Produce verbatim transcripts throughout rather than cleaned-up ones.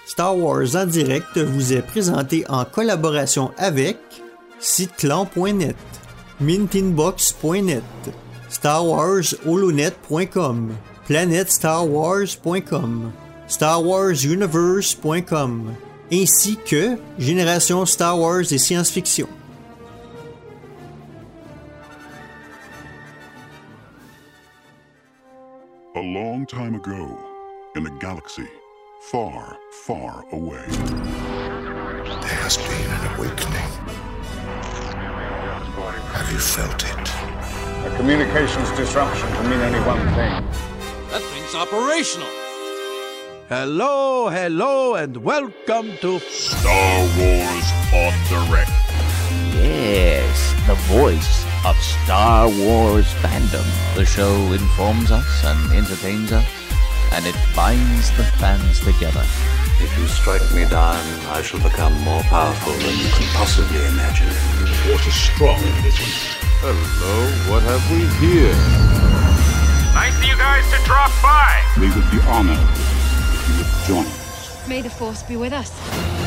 Star Wars en direct vous est présenté en collaboration avec Siteclan point net, Mintinbox point net, Star Wars Holonet point com, Planet Star Wars point com, Star Wars Universe point com, ainsi que Génération Star Wars et Science-Fiction. A long time ago, in a galaxy far, far away, there has been an awakening. Have you felt it? A communications disruption can mean only one thing. That thing's operational. Hello, hello, and welcome to Star Wars on Direct. Yes, the voice of Star Wars fandom. The show informs us and entertains us, and it binds the fans together. If you strike me down, I shall become more powerful than you can possibly imagine. The force is strong in this one. Hello, what have we here? Nice of you guys to drop by. We would be honored if you would join us. May the force be with us.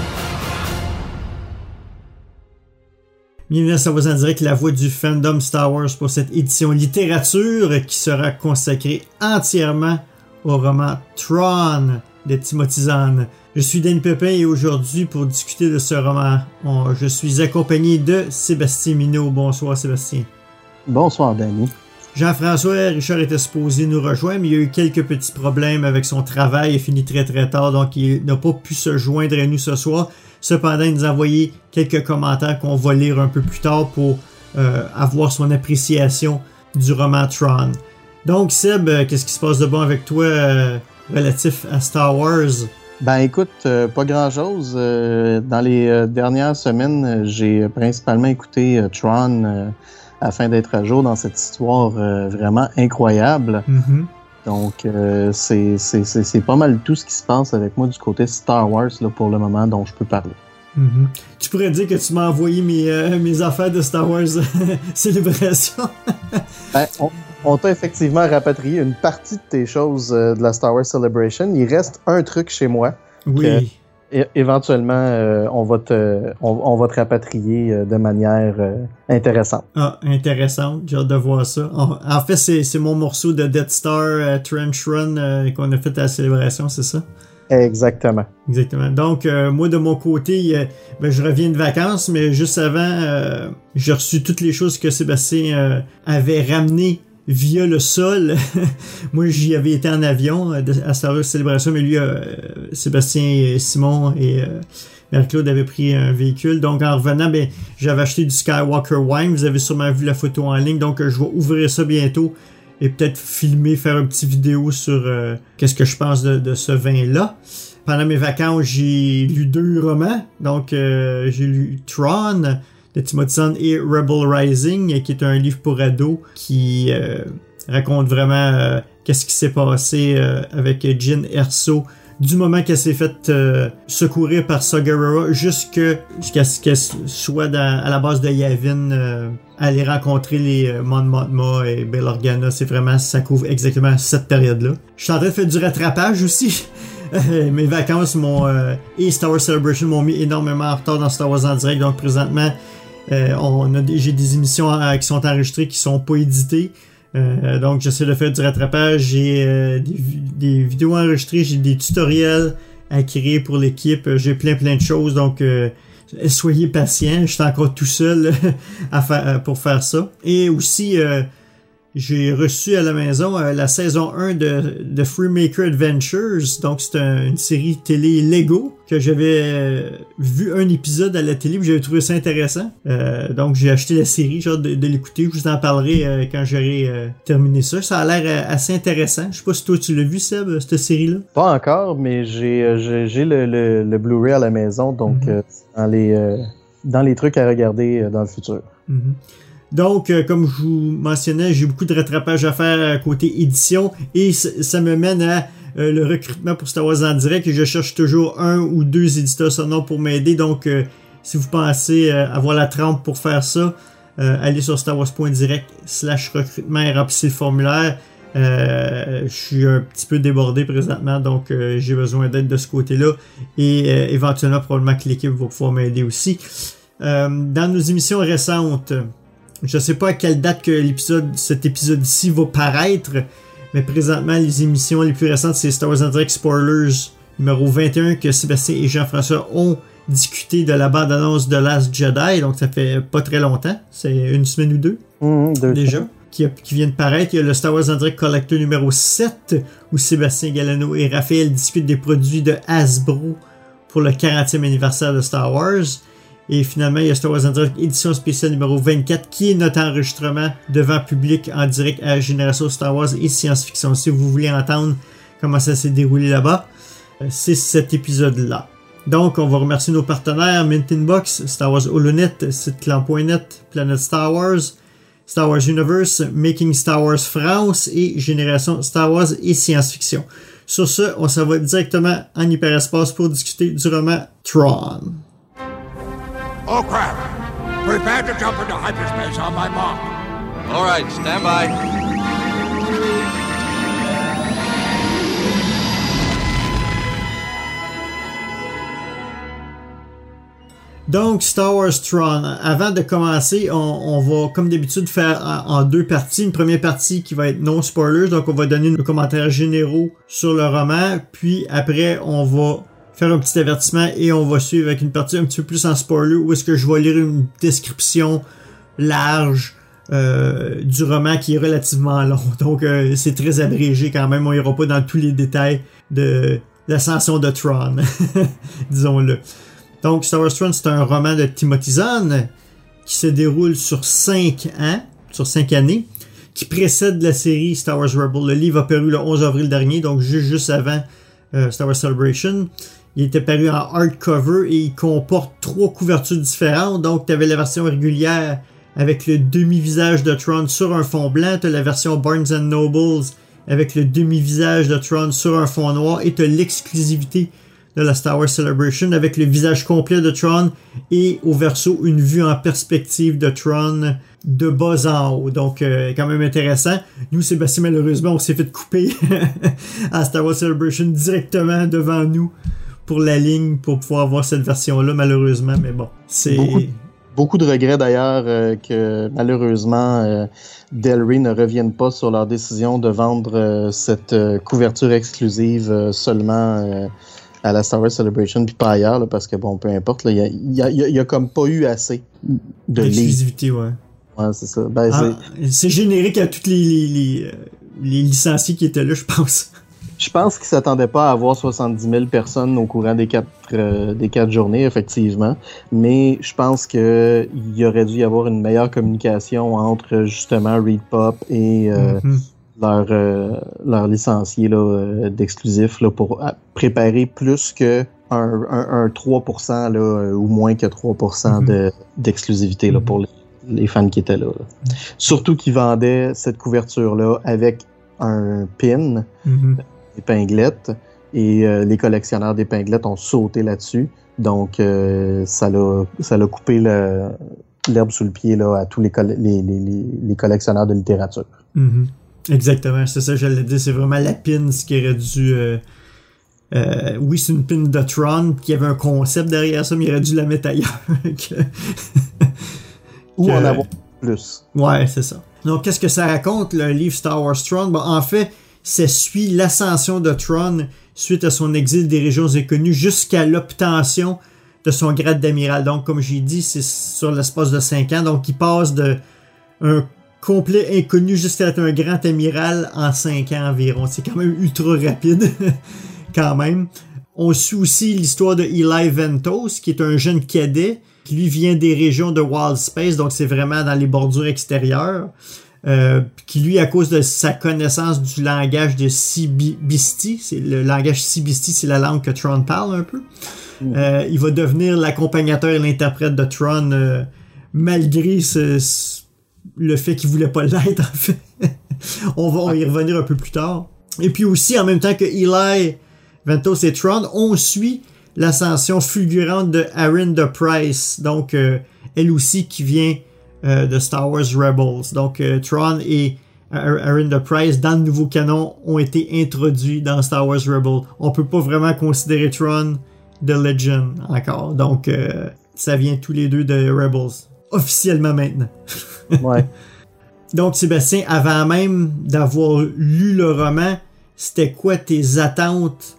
Bienvenue à Star Wars en direct, la voix du fandom Star Wars pour cette édition littérature qui sera consacrée entièrement au roman Thrawn de Timothy Zahn. Je suis Danny Pépin et aujourd'hui pour discuter de ce roman, on, je suis accompagné de Sébastien Minot. Bonsoir Sébastien. Bonsoir Danny. Jean-François Richard était supposé nous rejoindre, mais il y a eu quelques petits problèmes avec son travail, il a fini très très tard, donc il n'a pas pu se joindre à nous ce soir. Cependant, il nous a envoyé quelques commentaires qu'on va lire un peu plus tard pour euh, avoir son appréciation du roman Thrawn. Donc Seb, euh, qu'est-ce qui se passe de bon avec toi euh, relatif à Star Wars? Ben écoute, euh, pas grand-chose. Euh, dans les euh, dernières semaines, euh, j'ai principalement écouté euh, Thrawn euh, afin d'être à jour dans cette histoire euh, vraiment incroyable. Mm-hmm. Donc, euh, c'est, c'est, c'est, c'est pas mal tout ce qui se passe avec moi du côté Star Wars là, pour le moment dont je peux parler. Mm-hmm. Tu pourrais dire que tu m'as envoyé mes, euh, mes affaires de Star Wars Célébration. ben, on, on t'a effectivement rapatrié une partie de tes choses euh, de la Star Wars Celebration. Il reste un truc chez moi. Oui. Que, é- éventuellement, euh, on, va te, on, on va te rapatrier euh, de manière euh, intéressante. Ah, intéressant. J'ai hâte de voir ça. En, en fait, c'est, c'est mon morceau de Death Star euh, Trench Run euh, qu'on a fait à la Célébration, c'est ça? Exactement. Exactement. Donc, euh, moi, de mon côté, euh, ben, je reviens de vacances, mais juste avant, euh, j'ai reçu toutes les choses que Sébastien euh, avait ramenées via le sol. Moi, j'y avais été en avion euh, à Star Wars Célébration, mais lui, euh, Sébastien et Simon et euh, Marie-Claude avaient pris un véhicule. Donc, en revenant, ben, j'avais acheté du Skywalker Wine. Vous avez sûrement vu la photo en ligne. Donc, euh, je vais ouvrir ça bientôt et peut-être filmer, faire une petite vidéo sur euh, qu'est-ce que je pense de, de ce vin-là. Pendant mes vacances, j'ai lu deux romans. Donc, euh, j'ai lu Thrawn de Timothy Zahn et Rebel Rising, qui est un livre pour ados qui euh, raconte vraiment euh, qu'est-ce qui s'est passé euh, avec Jyn Erso du moment qu'elle s'est faite euh, secourir par Saw Gerrera jusqu'à, jusqu'à ce qu'elle soit dans, à la base de Yavin, euh, aller rencontrer les euh, Mon Mothma et Bail Organa. C'est vraiment, ça couvre exactement cette période-là. Je suis en train de faire du rattrapage aussi. Mes vacances m'ont euh, et Star Wars Celebration m'ont mis énormément en retard dans Star Wars en direct. Donc présentement, euh, on a des, j'ai des émissions euh, qui sont enregistrées qui sont pas éditées. Euh, donc j'essaie de faire du rattrapage, j'ai euh, des, des vidéos enregistrées, j'ai des tutoriels à créer pour l'équipe, j'ai plein plein de choses, donc euh, soyez patients, je suis encore tout seul à faire, pour faire ça. Et aussi euh, j'ai reçu à la maison euh, la saison un de, de Freemaker Adventures, donc c'est un, une série télé Lego que j'avais euh, vu un épisode à la télé, j'avais trouvé ça intéressant. Euh, donc j'ai acheté la série, j'ai hâte de, de l'écouter, je vous en parlerai euh, quand j'aurai euh, terminé ça. Ça a l'air euh, assez intéressant. Je sais pas si toi tu l'as vu, Seb, cette série-là? Pas encore, mais j'ai, euh, j'ai, j'ai le, le, le Blu-ray à la maison, donc mm-hmm. euh, dans, les, euh, dans les trucs à regarder euh, dans le futur. Mm-hmm. Donc, euh, comme je vous mentionnais, j'ai beaucoup de rattrapage à faire à côté édition et c- ça me mène à euh, le recrutement pour Star Wars en direct et je cherche toujours un ou deux éditeurs sonores pour m'aider. Donc, euh, si vous pensez euh, avoir la trempe pour faire ça, euh, allez sur starwars.direct slash recrutement et remplissez le formulaire. Euh, je suis un petit peu débordé présentement, donc euh, j'ai besoin d'aide de ce côté-là. Et euh, éventuellement, probablement que l'équipe va pouvoir m'aider aussi. Euh, dans nos émissions récentes, je ne sais pas à quelle date que l'épisode, cet épisode-ci va paraître, mais présentement, les émissions les plus récentes, c'est Star Wars en direct Spoilers numéro vingt et un que Sébastien et Jean-François ont discuté de la bande-annonce de Last Jedi, donc ça fait pas très longtemps, c'est une semaine ou deux, mmh, deux déjà, qui, a, qui vient de paraître. Il y a le Star Wars en direct Collector numéro sept, où Sébastien Galano et Raphaël discutent des produits de Hasbro pour le quarantième anniversaire de Star Wars. Et finalement, il y a Star Wars en direct édition spéciale numéro vingt-quatre, qui est notre enregistrement devant public en direct à la Génération Star Wars et Science-Fiction. Si vous voulez entendre comment ça s'est déroulé là-bas, c'est cet épisode-là. Donc, on va remercier nos partenaires, Mint in Box, Star Wars HoloNet, siteclan point net, Planète Star Wars, Star Wars Universe, Making Star Wars France et Génération Star Wars et Science-Fiction. Sur ce, on s'en va directement en hyperespace pour discuter du roman Tron. Oh crap! Prepare to jump into hyperspace on my mark. All right, stand by. Donc, Star Wars Tron. Avant de commencer, on, on va, comme d'habitude, faire en, en deux parties. Une première partie qui va être non spoilers, donc on va donner nos commentaires généraux sur le roman. Puis après, on va faire un petit avertissement et on va suivre avec une partie un petit peu plus en spoiler où est-ce que je vais lire une description large euh, du roman qui est relativement long. Donc, euh, c'est très abrégé quand même. On ira pas dans tous les détails de l'ascension de Tron, disons-le. Donc, Star Wars Tron, c'est un roman de Timothy Zahn qui se déroule sur cinq ans, sur cinq années, qui précède la série Star Wars Rebel. Le livre a paru le onze avril dernier, donc juste, juste avant euh, Star Wars Celebration. Il était paru en hardcover et il comporte trois couvertures différentes. Donc, tu avais la version régulière avec le demi-visage de Tron sur un fond blanc. Tu as la version Barnes and Nobles avec le demi-visage de Tron sur un fond noir. Et tu as l'exclusivité de la Star Wars Celebration avec le visage complet de Tron et au verso une vue en perspective de Tron de bas en haut. Donc, euh, quand même intéressant. Nous, Sébastien, malheureusement, on s'est fait couper à Star Wars Celebration directement devant nous pour la ligne pour pouvoir avoir cette version-là, malheureusement. Mais bon, c'est... Beaucoup, beaucoup de regrets d'ailleurs euh, que malheureusement euh, Del Rey ne revienne pas sur leur décision de vendre euh, cette euh, couverture exclusive euh, seulement euh, à la Star Wars Celebration puis pas ailleurs, là, parce que bon, peu importe, il y a, y, a, y a comme pas eu assez de l'exclusivité, ouais. Ouais, c'est ça. Ben, ah, c'est... c'est générique à tous les, les, les, les licenciés qui étaient là, je pense. Je pense qu'ils s'attendaient pas à avoir soixante-dix mille personnes au courant des quatre, euh, des quatre journées, effectivement. Mais je pense que il aurait dû y avoir une meilleure communication entre, justement, Reed Pop et euh, mm-hmm. leur, euh, leur licencié là, euh, d'exclusif là, pour préparer plus que un, un, un trois pour cent là, ou moins que trois pour cent mm-hmm. de, d'exclusivité là, pour les, les fans qui étaient là, là. Surtout qu'ils vendaient cette couverture-là avec un pin, mm-hmm. épinglette, et euh, les collectionneurs d'épinglettes ont sauté là-dessus. Donc, euh, ça l'a ça l'a coupé le, l'herbe sous le pied là, à tous les, coll- les, les, les, les collectionneurs de littérature. Mm-hmm. Exactement, c'est ça, j'allais dire. C'est vraiment la pin ce qui aurait dû... Euh, euh, oui, c'est une pin de Tron qui avait un concept derrière ça, mais il aurait dû la mettre ailleurs. que... Ou en avoir plus. Ouais, c'est ça. Donc, qu'est-ce que ça raconte, le livre Star Wars Tron? Bon, en fait, ça suit l'ascension de Tron suite à son exil des régions inconnues jusqu'à l'obtention de son grade d'amiral. Donc, comme j'ai dit, c'est sur l'espace de cinq ans. Donc, il passe de un complet inconnu jusqu'à être un grand amiral en cinq ans environ. C'est quand même ultra rapide, quand même. On suit aussi l'histoire de Eli Ventos, qui est un jeune cadet, qui lui vient des régions de Wild Space, donc c'est vraiment dans les bordures extérieures. Euh, qui lui, à cause de sa connaissance du langage de Sibisti, c'est le langage Sibisti, c'est la langue que Tron parle un peu. Mmh. Euh, il va devenir l'accompagnateur et l'interprète de Tron euh, malgré ce, ce, le fait qu'il voulait pas l'être, en fait. on va on y revenir un peu plus tard. Et puis aussi, en même temps que Eli Ventos et Tron, on suit l'ascension fulgurante de Aaron de Price, donc euh, elle aussi qui vient Euh, de Star Wars Rebels. Donc, euh, Tron et Arinder Price dans le nouveau canon ont été introduits dans Star Wars Rebels. On peut pas vraiment considérer Tron de Legend encore. Donc, euh, ça vient tous les deux de Rebels. Officiellement maintenant. Ouais. Donc, Sébastien, avant même d'avoir lu le roman, c'était quoi tes attentes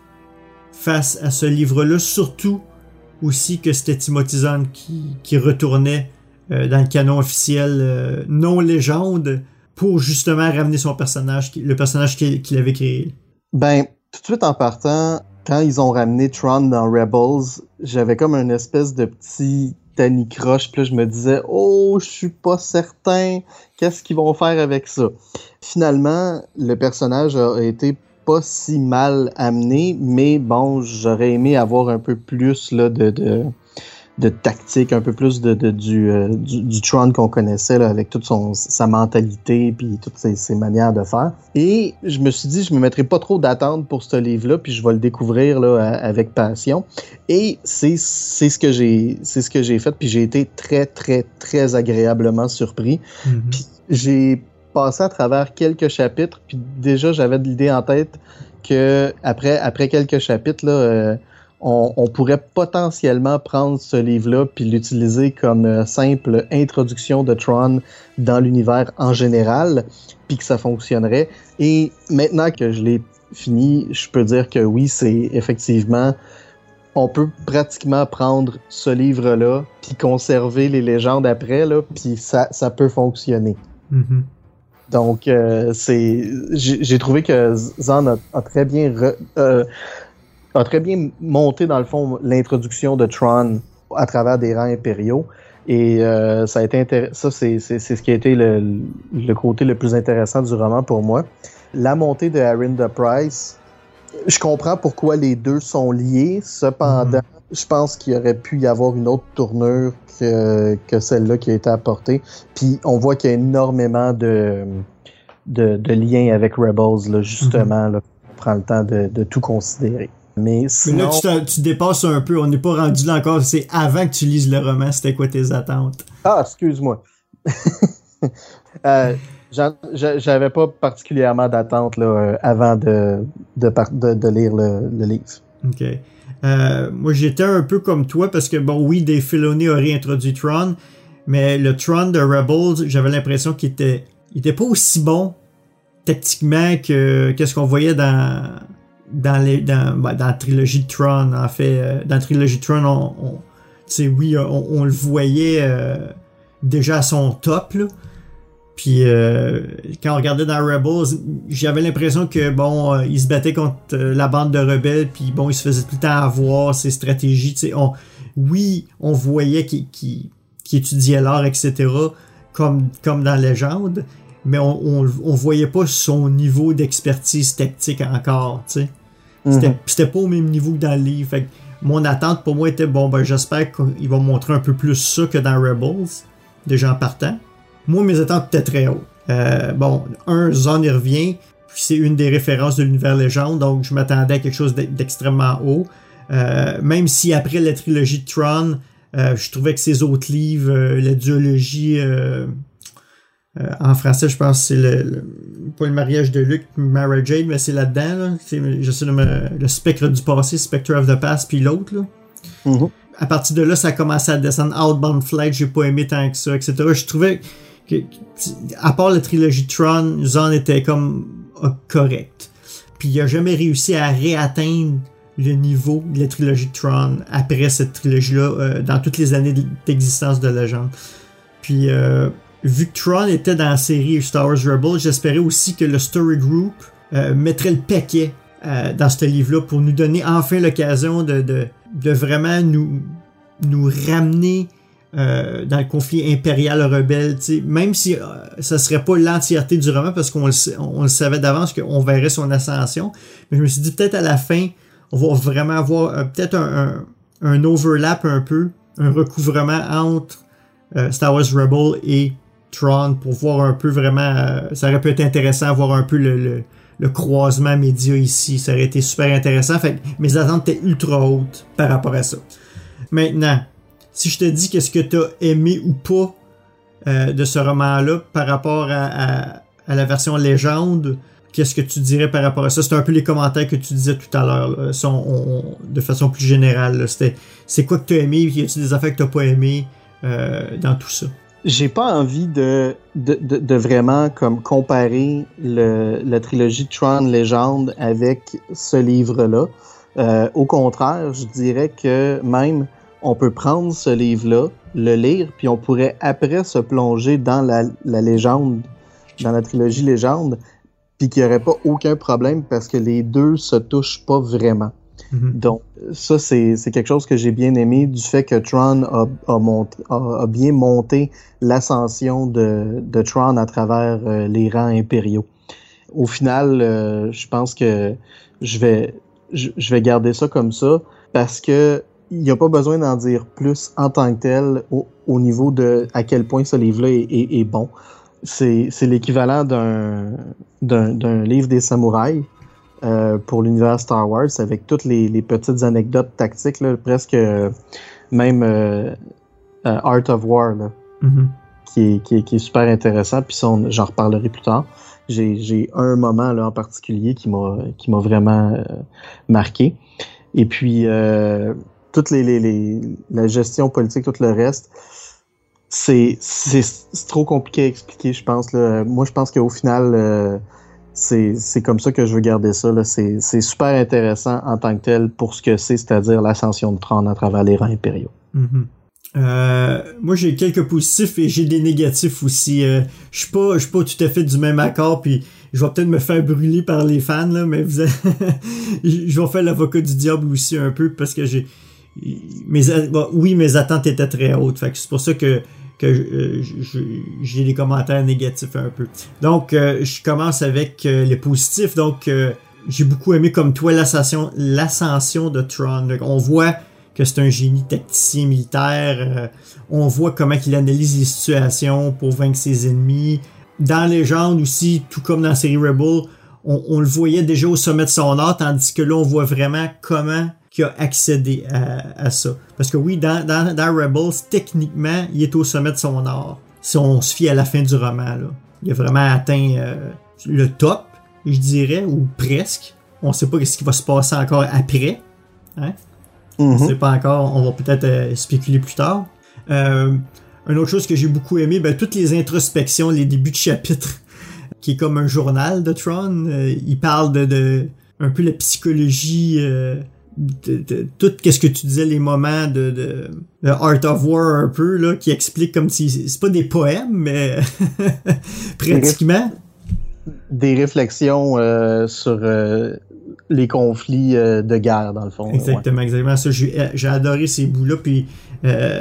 face à ce livre-là? Surtout aussi que c'était Timothy Zahn qui, qui retournait euh, dans le canon officiel euh, non légende pour justement ramener son personnage, le personnage qu'il, qu'il avait créé. Ben, tout de suite en partant, quand ils ont ramené Tron dans Rebels, j'avais comme une espèce de petit tanicroche, puis là je me disais « Oh, je suis pas certain, qu'est-ce qu'ils vont faire avec ça? » Finalement, le personnage a été pas si mal amené, mais bon, j'aurais aimé avoir un peu plus là, de, de, de tactique, un peu plus de, de, du, euh, du, du Tron qu'on connaissait, là, avec toute son, sa mentalité puis toutes ses, ses manières de faire. Et je me suis dit, je me mettrai pas trop d'attente pour ce livre-là, puis je vais le découvrir là, avec passion. Et c'est, c'est ce que j'ai c'est ce que j'ai fait, puis j'ai été très, très, très agréablement surpris. Mm-hmm. Puis j'ai passé à travers quelques chapitres, puis déjà j'avais de l'idée en tête que après, après quelques chapitres, là, euh, on, on pourrait potentiellement prendre ce livre-là puis l'utiliser comme euh, simple introduction de Tron dans l'univers en général, puis que ça fonctionnerait. Et maintenant que je l'ai fini, je peux dire que oui, c'est effectivement... On peut pratiquement prendre ce livre-là puis conserver les légendes après, là, puis ça, ça peut fonctionner. Mm-hmm. Donc, euh, c'est, j'ai, j'ai trouvé que Zahn a, a très bien re, euh, a très bien monté, dans le fond, l'introduction de Tron à travers des rangs impériaux. Et euh, ça a été intér- ça, c'est, c'est, c'est ce qui a été le, le côté le plus intéressant du roman pour moi. La montée de Arinder Price, je comprends pourquoi les deux sont liés. Cependant, mm-hmm. je pense qu'il aurait pu y avoir une autre tournure que, que celle-là qui a été apportée. Puis on voit qu'il y a énormément de, de, de liens avec Rebels, là, justement. Mm-hmm. Là, on prend le temps de, de tout considérer. Mais sinon... Mais là, tu, tu dépasses un peu. On n'est pas rendu là encore. C'est avant que tu lises le roman. C'était quoi tes attentes? Ah, excuse-moi. euh, J'en, j'avais pas particulièrement d'attente là, euh, avant de, de, de, de lire le, le livre. OK. Euh, moi, j'étais un peu comme toi parce que, bon, oui, Dave Filoni a réintroduit Tron, mais le Tron de Rebels, j'avais l'impression qu'il était, il était pas aussi bon tactiquement que qu'est-ce qu'on voyait dans, dans, les, dans, ben, dans la trilogie de Tron. En fait, euh, dans la trilogie de Tron, on, on, tu sais, oui, on, on le voyait euh, déjà à son top, là. Puis euh, quand on regardait dans Rebels, j'avais l'impression que bon, euh, il se battait contre euh, la bande de rebelles, puis bon, il se faisait tout le temps avoir ses stratégies. Tu sais, on, oui, on voyait qu'il, qu'il, qu'il étudiait l'art, et cetera. Comme comme dans Légende, mais on, on on voyait pas son niveau d'expertise tactique encore. Tu sais, mm-hmm. c'était c'était pas au même niveau que dans le livre. Fait que mon attente pour moi était bon, ben j'espère qu'il va montrer un peu plus ça que dans Rebels, déjà en partant. Moi, mes attentes étaient très hautes. Euh, bon, un, Zahn y revient, puis c'est une des références de l'univers légende, donc je m'attendais à quelque chose d'extrêmement haut. Euh, même si après la trilogie de Tron, euh, je trouvais que ces autres livres, euh, la duologie, euh, euh, en français, je pense que c'est le, le pas le mariage de Luke, Mara Jade, mais c'est là-dedans, là. C'est, je sais, le, le spectre du passé, Spectre of the Past, puis l'autre, là. Mm-hmm. À partir de là, ça a commencé à descendre. Outbound Flight, j'ai pas aimé tant que ça, et cetera. Je trouvais que, à part la trilogie Tron, Zahn était comme euh, correct. Puis il a jamais réussi à réatteindre le niveau de la trilogie Tron après cette trilogie-là, euh, dans toutes les années d'existence de Legend. Puis euh, vu que Tron était dans la série Star Wars Rebels, j'espérais aussi que le Story Group euh, mettrait le paquet euh, dans ce livre-là pour nous donner enfin l'occasion de, de, de vraiment nous, nous ramener Euh, dans le conflit impérial-rebelle, t'sais, même si euh, ça serait pas l'entièreté du roman parce qu'on le, on le savait d'avance qu'on verrait son ascension, mais je me suis dit peut-être à la fin on va vraiment avoir euh, peut-être un, un, un overlap un peu, un recouvrement entre euh, Star Wars Rebels et Tron pour voir un peu vraiment, euh, ça aurait pu être intéressant à voir un peu le, le, le croisement média ici, ça aurait été super intéressant, fait que mes attentes étaient ultra hautes par rapport à ça. Maintenant, si je te dis qu'est-ce que tu as aimé ou pas euh, de ce roman-là par rapport à, à, à la version légende, qu'est-ce que tu dirais par rapport à ça? C'est un peu les commentaires que tu disais tout à l'heure, là. Ça, on, on, de façon plus générale. Là. C'était, c'est quoi que tu as aimé, y a-t-il des affaires que tu n'as pas aimé euh, dans tout ça? J'ai pas envie de, de, de, de vraiment comme comparer le, la trilogie de Tron Legend avec ce livre-là. Euh, au contraire, je dirais que même on peut prendre ce livre-là, le lire, puis on pourrait après se plonger dans la, la légende, dans la trilogie Légende, puis qu'il n'y aurait pas aucun problème parce que les deux se touchent pas vraiment. Mm-hmm. Donc, ça, c'est, c'est quelque chose que j'ai bien aimé du fait que Tron a, a, monté, a, a bien monté l'ascension de, de Tron à travers euh, les rangs impériaux. Au final, euh, je pense que je vais, je, je vais garder ça comme ça parce que il n'y a pas besoin d'en dire plus en tant que tel au, au niveau de à quel point ce livre-là est, est, est bon. C'est, c'est l'équivalent d'un, d'un, d'un livre des samouraïs. Euh, pour l'univers Star Wars, avec toutes les, les petites anecdotes tactiques, là, presque euh, même euh, euh, Art of War, là, mm-hmm. qui, est, qui, est, qui est super intéressant, puis ça, on, j'en reparlerai plus tard. J'ai, j'ai un moment là, en particulier qui m'a, qui m'a vraiment euh, marqué. Et puis, euh, toutes les, les, les, la gestion politique, tout le reste, c'est, c'est, c'est trop compliqué à expliquer, je pense. Là. Moi, je pense qu'au final... Euh, C'est, c'est comme ça que je veux garder ça. Là. C'est, c'est super intéressant en tant que tel pour ce que c'est, c'est-à-dire l'ascension de Tron à travers les rangs impériaux. Mm-hmm. Euh, moi, j'ai quelques positifs et j'ai des négatifs aussi. Euh, je suis pas, je suis pas tout à fait du même accord, puis je vais peut-être me faire brûler par les fans, là, mais vous je vais faire l'avocat du diable aussi un peu parce que j'ai mes, bon, oui, mes attentes étaient très hautes. Fait que c'est pour ça que que euh, je, j'ai des commentaires négatifs un peu. Donc, euh, je commence avec euh, les positifs. Donc, euh, j'ai beaucoup aimé, comme toi, l'ascension, l'ascension de Tron. Donc, on voit que c'est un génie tacticien militaire. Euh, on voit comment il analyse les situations pour vaincre ses ennemis. Dans Légende aussi, tout comme dans la série Rebel, on, on le voyait déjà au sommet de son art, tandis que là, on voit vraiment comment qui a accédé à, à ça. Parce que oui, dans, dans, dans Rebels, techniquement, il est au sommet de son art. Si on se fie à la fin du roman, là. Il a vraiment atteint euh, le top, je dirais, ou presque. On ne sait pas ce qui va se passer encore après. Hein? Mm-hmm. On ne sait pas encore. On va peut-être euh, spéculer plus tard. Euh, une autre chose que j'ai beaucoup aimé, ben, toutes les introspections, les débuts de chapitre, qui est comme un journal de Tron. Euh, il parle de, de un peu la psychologie... Euh, De, de, tout qu'est-ce que tu disais, les moments de, de, de Art of War un peu, là, qui explique comme si c'est pas des poèmes, mais pratiquement. Des réflexions euh, sur euh, les conflits euh, de guerre, dans le fond. Exactement, ouais. exactement. Ça, j'ai, j'ai adoré ces bouts-là, puis euh,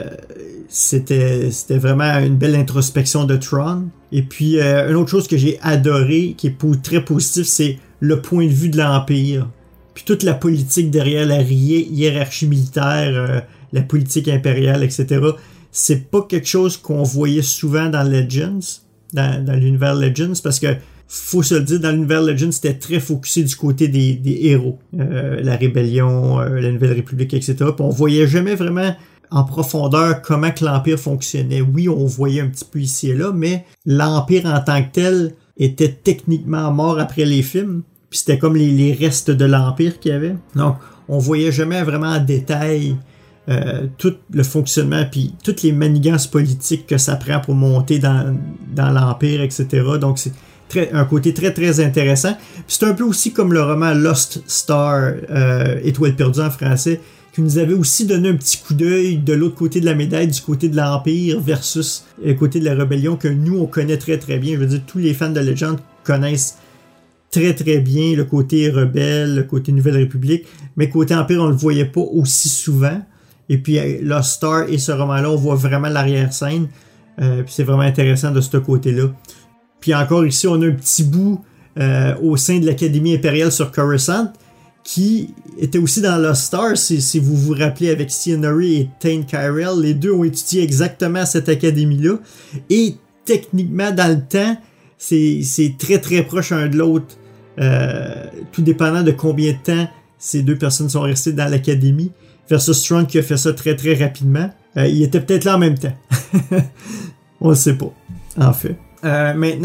c'était, c'était vraiment une belle introspection de Tron. Et puis, euh, une autre chose que j'ai adoré, qui est très positif, c'est le point de vue de l'Empire. Puis toute la politique derrière la hiérarchie militaire, euh, la politique impériale, et cetera. C'est pas quelque chose qu'on voyait souvent dans Legends, dans, dans l'univers Legends, parce que faut se le dire, dans l'univers Legends, c'était très focusé du côté des, des héros. Euh, la rébellion, euh, la Nouvelle République, et cetera. Puis on voyait jamais vraiment en profondeur comment que l'Empire fonctionnait. Oui, on voyait un petit peu ici et là, mais l'Empire en tant que tel était techniquement mort après les films. Puis c'était comme les, les restes de l'Empire qu'il y avait. Donc, on voyait jamais vraiment en détail euh, tout le fonctionnement, puis toutes les manigances politiques que ça prend pour monter dans, dans l'Empire, et cetera. Donc, c'est très, un côté très, très intéressant. Puis c'est un peu aussi comme le roman Lost Star, euh, Étoile perdue en français, qui nous avait aussi donné un petit coup d'œil de l'autre côté de la médaille, du côté de l'Empire versus le côté de la rébellion, que nous, on connaît très, très bien. Je veux dire, tous les fans de Legend connaissent très très bien le côté rebelle, le côté Nouvelle République, mais côté Empire, on le voyait pas aussi souvent. Et puis Lost Star et ce roman-là, on voit vraiment l'arrière-scène. Euh, puis c'est vraiment intéressant de ce côté-là. Puis encore ici, on a un petit bout euh, au sein de l'Académie impériale sur Coruscant, qui était aussi dans Lost Star, si, si vous vous rappelez, avec Cianori et Tain Kyrell. Les deux ont étudié exactement à cette académie-là. Et techniquement, dans le temps, C'est, c'est très très proche un de l'autre, euh, tout dépendant de combien de temps ces deux personnes sont restées dans l'académie, versus Tron qui a fait ça très très rapidement. Euh, il était peut-être là en même temps. On ne sait pas, en fait. Euh, maintenant,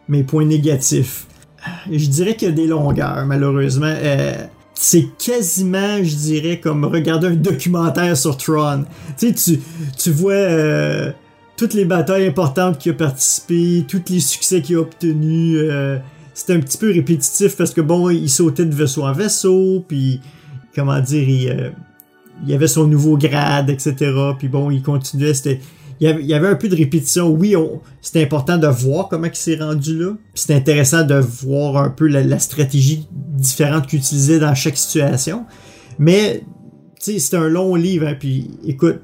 mes points négatifs. Je dirais qu'il y a des longueurs, malheureusement. Euh, c'est quasiment, je dirais, comme regarder un documentaire sur Tron. Tu sais, tu, tu vois euh, toutes les batailles importantes qu'il a participé, tous les succès qu'il a obtenus. Euh, c'était un petit peu répétitif parce que, bon, il sautait de vaisseau en vaisseau, puis, comment dire, il, euh, il avait son nouveau grade, et cetera. Puis bon, il continuait, c'était... Il y, avait, il y avait un peu de répétition. Oui, on, c'était important de voir comment il s'est rendu là. Puis c'était intéressant de voir un peu la, la stratégie différente qu'il utilisait dans chaque situation. Mais, tu sais, c'était un long livre. Hein, puis, écoute,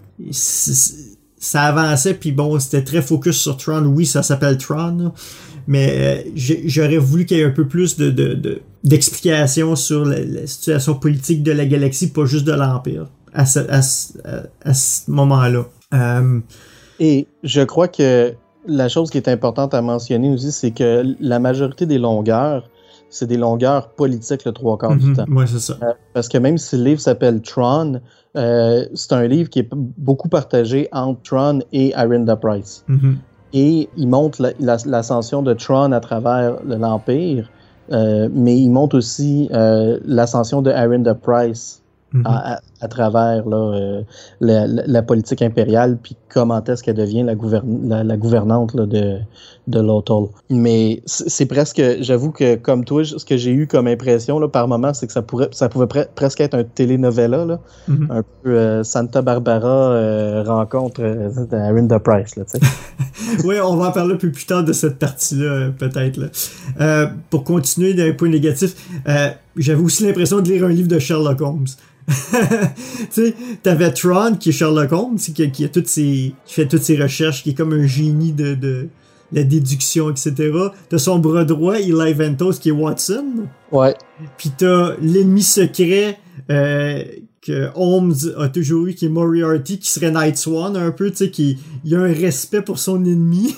ça avançait. Puis bon, c'était très focus sur Tron. Oui, ça s'appelle Tron. Là, mais euh, j'aurais voulu qu'il y ait un peu plus de, de, de, d'explications sur la, la situation politique de la galaxie, pas juste de l'Empire, à ce, à ce, à ce moment-là. Euh, Et je crois que la chose qui est importante à mentionner aussi, c'est que la majorité des longueurs, c'est des longueurs politiques le trois quarts mm-hmm, du temps. Oui, c'est ça. Euh, parce que même si le livre s'appelle Tron, euh, c'est un livre qui est beaucoup partagé entre Tron et Arianda Price. Mm-hmm. Et il montre la, la, l'ascension de Tron à travers l'Empire, euh, mais il montre aussi euh, l'ascension de Arianda Price mm-hmm. à, à, à travers là, euh, la, la, la politique impériale, puis comment est-ce qu'elle devient la, gouvern- la, la gouvernante là, de, de Lothal. Mais c'est, c'est presque, j'avoue que comme toi, ce que j'ai eu comme impression là, par moment, c'est que ça, pourrait, ça pouvait pre- presque être un telenovela, là, mm-hmm. un peu euh, Santa Barbara euh, rencontre euh, Arianda Price. Là, oui, on va en parler un peu plus tard de cette partie-là, peut-être. Là. Euh, pour continuer d'un point négatif, euh, j'avais aussi l'impression de lire un livre de Sherlock Holmes. Tu sais, t'avais Tron qui est Sherlock Holmes, qui, qui, a toutes ses, qui fait toutes ses recherches, qui est comme un génie de, de la déduction, et cetera. T'as son bras droit, Eli Ventos, qui est Watson. Ouais. Puis t'as l'ennemi secret euh, que Holmes a toujours eu, qui est Moriarty, qui serait Night Swan un peu, tu sais, qui il a un respect pour son ennemi.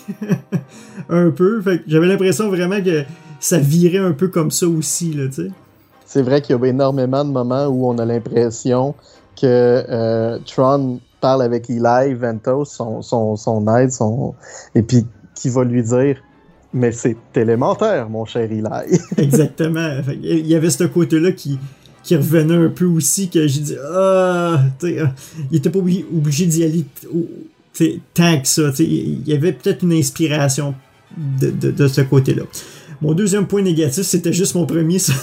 un peu. Fait que j'avais l'impression vraiment que ça virait un peu comme ça aussi, là, tu sais. C'est vrai qu'il y a énormément de moments où on a l'impression que euh, Tron parle avec Eli Ventos, son, son, son aide, son... et puis qui va lui dire « Mais c'est élémentaire, mon cher Eli. » Exactement. Fait, il y avait ce côté-là qui, qui revenait un peu aussi, que j'ai dit « Ah! » Il était pas obligé, obligé d'y aller t- tant que ça. T'sais. Il y avait peut-être une inspiration de, de, de ce côté-là. Mon deuxième point négatif, c'était juste mon premier, ça.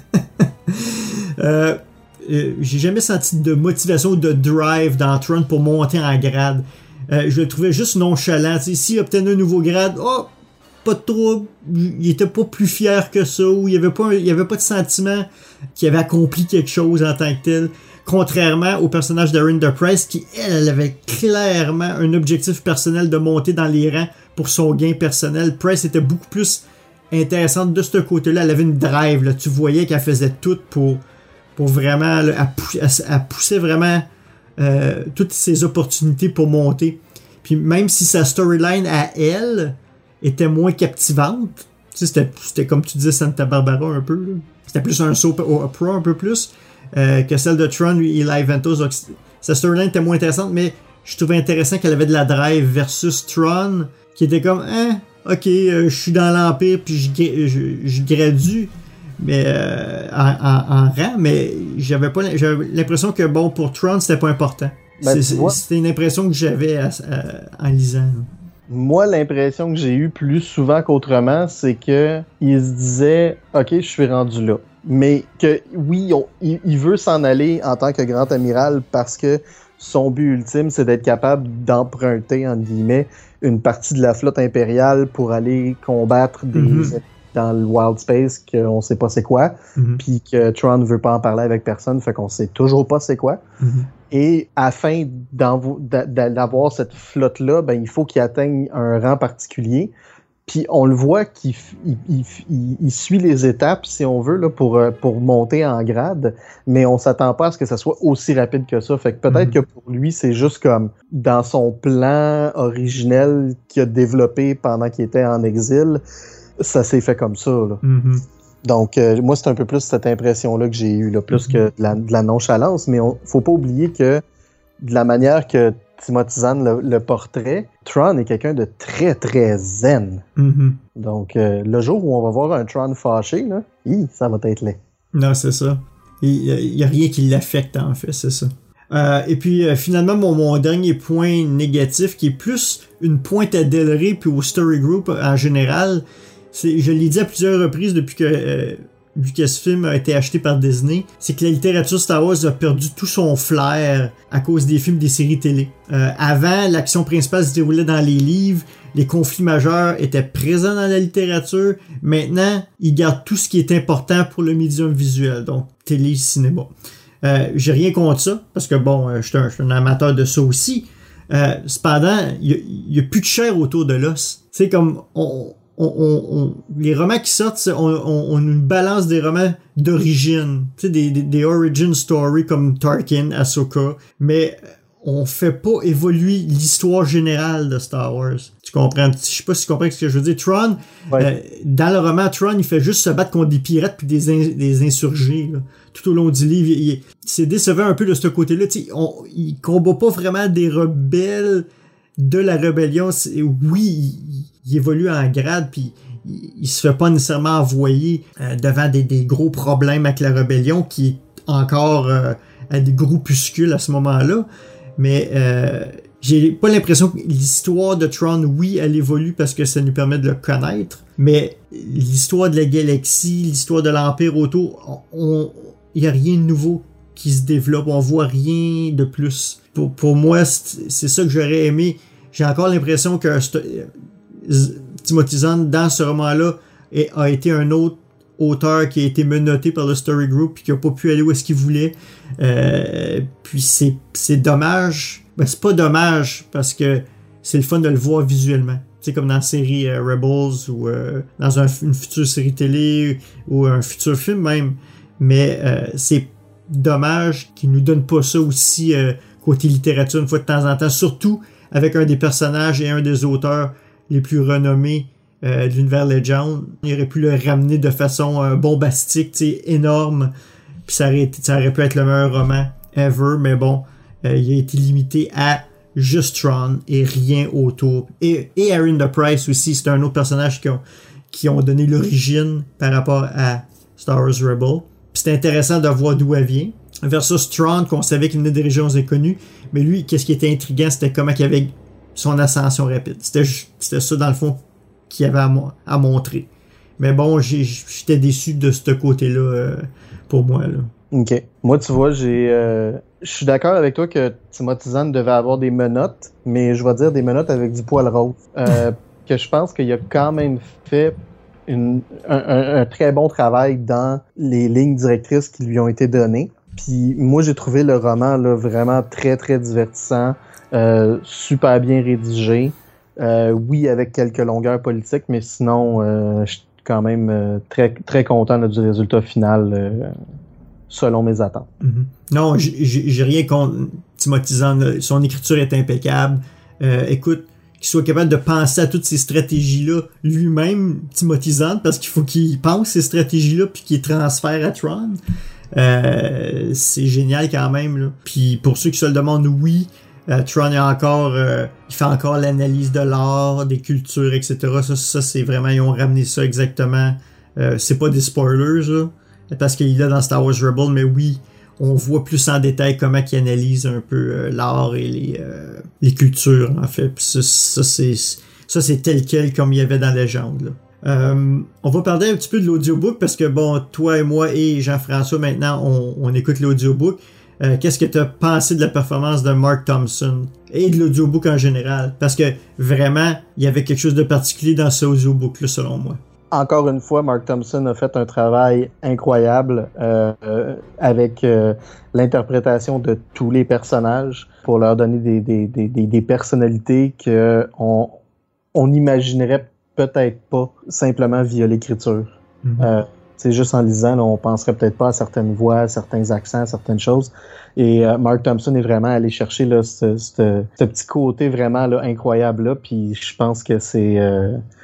euh, euh, j'ai jamais senti de motivation ou de drive dans Tron pour monter en grade. Euh, je le trouvais juste nonchalant. T'sais, s'il obtenait un nouveau grade, oh, pas de trouble. Il était pas plus fier que ça, ou il y avait pas, un, il y avait pas de sentiment qu'il avait accompli quelque chose en tant que tel. Contrairement au personnage d'Arianda Price, qui, elle, elle avait clairement un objectif personnel de monter dans les rangs pour son gain personnel. Price était beaucoup plus intéressante de ce côté-là. Elle avait une drive, là. Tu voyais qu'elle faisait tout pour, pour vraiment... Là, elle, pou- elle, elle poussait vraiment euh, toutes ses opportunités pour monter. Puis même si sa storyline à elle était moins captivante, tu sais, c'était, c'était comme tu disais Santa Barbara un peu, là. C'était plus un soap opera un peu plus euh, que celle de Tron et Eli Ventos. Donc, sa storyline était moins intéressante, mais je trouvais intéressant qu'elle avait de la drive versus Tron, qui était comme, hein, ok, euh, je suis dans l'Empire, puis je, je, je gradue mais, euh, en, en, en rang, mais j'avais pas j'avais l'impression que, bon, pour Tron, c'était pas important. Ben, c'est, c'était une impression que j'avais à, à, en lisant. Moi, l'impression que j'ai eue plus souvent qu'autrement, c'est que il se disait, ok, je suis rendu là. Mais que, oui, on, il, il veut s'en aller en tant que grand amiral parce que son but ultime, c'est d'être capable d'emprunter, entre guillemets, une partie de la flotte impériale pour aller combattre des mm-hmm. dans le Wild Space qu'on sait pas c'est quoi, mm-hmm. puis que Tron ne veut pas en parler avec personne, fait qu'on sait toujours pas c'est quoi. Mm-hmm. Et afin d'avoir cette flotte-là, ben, il faut qu'il atteigne un rang particulier. Puis on le voit qu'il il, il, il, il suit les étapes, si on veut, là, pour, pour monter en grade, mais on s'attend pas à ce que ça soit aussi rapide que ça. Fait que peut-être mm-hmm. que pour lui, c'est juste comme dans son plan originel qu'il a développé pendant qu'il était en exil, ça s'est fait comme ça. Là. Mm-hmm. Donc, euh, moi, c'est un peu plus cette impression-là que j'ai eue, là, plus mm-hmm. que de la, de la nonchalance, mais on faut pas oublier que de la manière que Timothy Zahn, le, le portrait, Tron est quelqu'un de très, très zen. Mm-hmm. Donc, euh, le jour où on va voir un Tron fâché, là, hi, ça va être laid. Non, c'est ça. Il n'y a rien qui l'affecte, en fait, c'est ça. Euh, et puis, euh, finalement, mon, mon dernier point négatif, qui est plus une pointe à Del Rey puis au Story Group en général, c'est, je l'ai dit à plusieurs reprises depuis que... Euh, vu que ce film a été acheté par Disney, c'est que la littérature Star Wars a perdu tout son flair à cause des films, des séries télé. Euh, avant, l'action principale se déroulait dans les livres, les conflits majeurs étaient présents dans la littérature. Maintenant, ils gardent tout ce qui est important pour le médium visuel, donc télé, cinéma. Euh, j'ai rien contre ça, parce que bon, euh, je suis un, un amateur de ça aussi. Euh, cependant, il y, y a plus de chair autour de l'os. C'est comme... on On, on, on, les romans qui sortent, on, on, on a une balance des romans d'origine, tu sais, des, des, des origin stories comme Tarkin, Ahsoka, mais on fait pas évoluer l'histoire générale de Star Wars. Tu comprends? Je sais pas si tu comprends ce que je veux dire. Tron, ouais. euh, dans le roman, Tron, il fait juste se battre contre des pirates puis des, in, des insurgés, là. Tout au long du livre. Il, il, c'est décevant un peu de ce côté-là. Tu sais, on, il combat pas vraiment des rebelles de la rébellion. C'est, oui, il, il évolue en grade, puis il, il se fait pas nécessairement envoyer euh, devant des, des gros problèmes avec la rébellion, qui est encore euh, à des groupuscules à ce moment-là. Mais euh, j'ai pas l'impression que l'histoire de Tron, oui, elle évolue parce que ça nous permet de le connaître, mais l'histoire de la galaxie, l'histoire de l'Empire autour, il y a rien de nouveau qui se développe, on voit rien de plus. Pour, pour moi, c'est, c'est ça que j'aurais aimé. J'ai encore l'impression que Timothy Zahn, dans ce roman-là, a été un autre auteur qui a été menotté par le Story Group et qui n'a pas pu aller où est-ce qu'il voulait. Euh, puis c'est, c'est dommage. Ben, c'est pas dommage parce que c'est le fun de le voir visuellement. Tu sais, comme dans la série euh, Rebels ou euh, dans un, une future série télé ou un futur film même. Mais euh, c'est dommage qu'ils nous donnent pas ça aussi euh, côté littérature une fois de temps en temps. Surtout avec un des personnages et un des auteurs les plus renommés euh, de l'univers Legend. Il aurait pu le ramener de façon euh, bombastique, tu sais, énorme, puis ça aurait, été, ça aurait pu être le meilleur roman ever, mais bon, euh, il a été limité à juste Tron et rien autour. Et, et Erin the Price aussi, c'est un autre personnage qui ont, qui ont donné l'origine par rapport à Star Wars Rebel. Puis c'est intéressant de voir d'où elle vient. Versus Tron, qu'on savait qu'il venait des régions inconnues, mais lui, qu'est-ce qui était intriguant, c'était comment il avait son ascension rapide. C'était, c'était ça, dans le fond, qu'il y avait à, mo- à montrer. Mais bon, j'ai, j'étais déçu de ce côté-là euh, pour moi. Là. OK. Moi, tu vois, j'ai, euh, je suis d'accord avec toi que Timothy Zahn devait avoir des menottes, mais je vais dire des menottes avec du poil rose. Euh, que je pense qu'il a quand même fait une, un, un, un très bon travail dans les lignes directrices qui lui ont été données. Puis moi, j'ai trouvé le roman là, vraiment très, très divertissant. Euh, super bien rédigé. Euh, oui, avec quelques longueurs politiques, mais sinon, euh, je suis quand même euh, très, très content là, du résultat final, euh, selon mes attentes. Mm-hmm. Non, j'ai, j'ai rien contre Timothy Zahn. Son écriture est impeccable. Euh, écoute, qu'il soit capable de penser à toutes ces stratégies-là lui-même, Timothy Zahn, parce qu'il faut qu'il pense ces stratégies-là puis qu'il transfère à Tron. Euh, c'est génial quand même. Là. Puis pour ceux qui se le demandent, oui, Euh, Tron est encore, euh, il fait encore l'analyse de l'art, des cultures, et cetera. Ça, ça c'est vraiment, ils ont ramené ça exactement. Euh, c'est pas des spoilers, là, parce qu'il est là dans Star Wars Rebel, mais oui, on voit plus en détail comment ils analysent un peu euh, l'art et les, euh, les cultures, en fait. Puis ça, ça, c'est, ça, c'est tel quel comme il y avait dans Légende, là. Euh, on va parler un petit peu de l'audiobook, parce que bon, toi et moi et Jean-François, maintenant, on, on écoute l'audiobook. Euh, qu'est-ce que tu as pensé de la performance de Mark Thompson et de l'audiobook en général? Parce que vraiment, il y avait quelque chose de particulier dans ce audiobook-là, selon moi. Encore une fois, Mark Thompson a fait un travail incroyable euh, euh, avec euh, l'interprétation de tous les personnages pour leur donner des, des, des, des, des personnalités qu'on on imaginerait peut-être pas simplement via l'écriture. Mm-hmm. Euh, C'est juste en lisant, là, on penserait peut-être pas à certaines voix, certains accents, certaines choses. Et euh, Mark Thompson est vraiment allé chercher là, ce, ce, ce petit côté vraiment là, incroyable là. Puis je pense que c'est euh,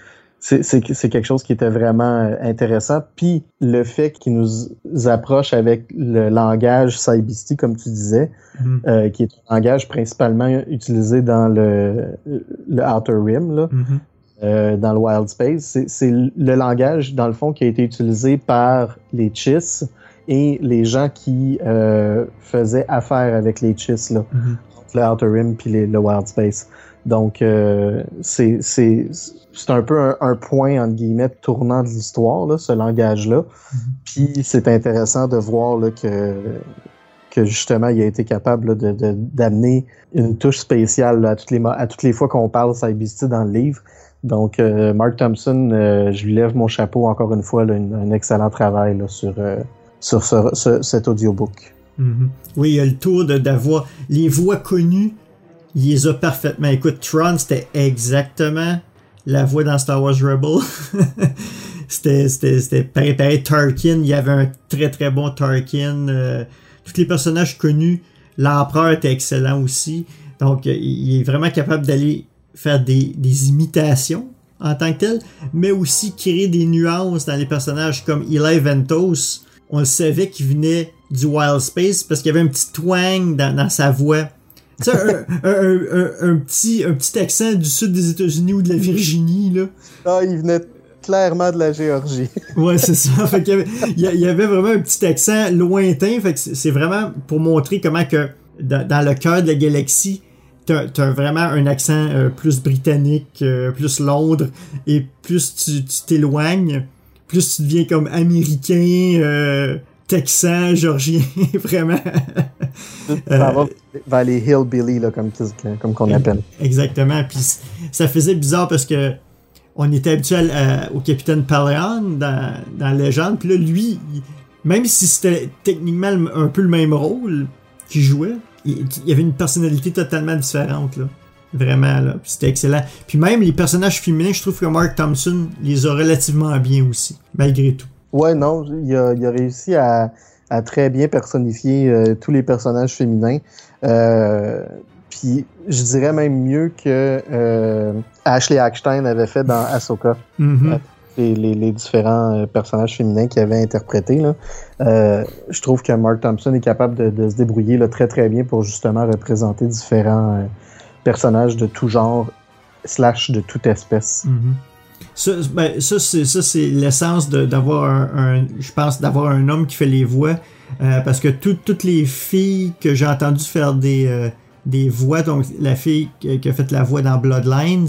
c'est, c'est, c'est quelque chose qui était vraiment intéressant. Puis le fait qu'il nous approche avec le langage Cybeasty, comme tu disais, mm-hmm. euh, qui est un langage principalement utilisé dans le, le Outer Rim, là, mm-hmm. euh, dans le Wild Space, c'est, c'est le langage, dans le fond, qui a été utilisé par les Chiss et les gens qui euh, faisaient affaire avec les Chiss, là, mm-hmm. le Outer Rim puis les, le Wild Space. Donc, euh, c'est, c'est, c'est un peu un, un point, entre guillemets, tournant de l'histoire, là, ce langage-là. Mm-hmm. Puis, c'est intéressant de voir là, que, que, justement, il a été capable là, de, de, d'amener une touche spéciale là, à, toutes les, à toutes les fois qu'on parle Cybeasty dans le livre. Donc, euh, Mark Thompson, euh, je lui lève mon chapeau encore une fois, là, une, un excellent travail là, sur, euh, sur ce, ce, cet audiobook. Mm-hmm. Oui, il y a le tour de, d'avoir les voix connues. Il les a parfaitement. Écoute, Tron, c'était exactement la voix dans Star Wars Rebel. c'était, c'était, c'était pareil, pareil. Tarkin, il y avait un très très bon Tarkin. Euh, tous les personnages connus. L'Empereur était excellent aussi. Donc, il est vraiment capable d'aller faire des, des imitations en tant que tel, mais aussi créer des nuances dans les personnages comme Eli Ventos. On le savait qu'il venait du Wild Space parce qu'il y avait un petit twang dans, dans sa voix. Tu sais, un, un, un, un, petit, un petit accent du sud des États-Unis ou de la Virginie, là. Ah, il venait clairement de la Géorgie. Ouais, c'est ça. Fait qu'il y avait, il y avait vraiment un petit accent lointain. Fait que c'est vraiment pour montrer comment que dans, dans le cœur de la galaxie, t'as, t'as vraiment un accent euh, plus britannique, euh, plus Londres, et plus tu, tu t'éloignes, plus tu deviens comme américain, euh, texan, géorgien, vraiment. euh, vers les hillbilly, là, comme, comme qu'on appelle. Exactement. Puis ça faisait bizarre parce que on était habitué à, à, au capitaine Palawan dans, dans Légende. Puis là, lui, il, même si c'était techniquement un peu le même rôle qu'il jouait, il, il y avait une personnalité totalement différente, là. Vraiment, là. Puis c'était excellent. Puis même les personnages féminins, je trouve que Mark Thompson les a relativement bien aussi, malgré tout. Ouais, non, il a, il a réussi à, à très bien personnifier euh, tous les personnages féminins. Euh, puis je dirais même mieux que euh, Ashley Eckstein avait fait dans Ahsoka. Mm-hmm. Les, les, les différents euh, personnages féminins qu'il avait interprétés, là. Euh, je trouve que Mark Thompson est capable de, de se débrouiller là, très très bien pour justement représenter différents euh, personnages de tout genre slash de toute espèce. Mm-hmm. Ça, ben, ça, c'est, ça, c'est l'essence de, d'avoir un, un, je pense, d'avoir un homme qui fait les voix, euh, parce que tout, toutes les filles que j'ai entendues faire des, euh, des voix, donc la fille qui, qui a fait la voix dans Bloodlines,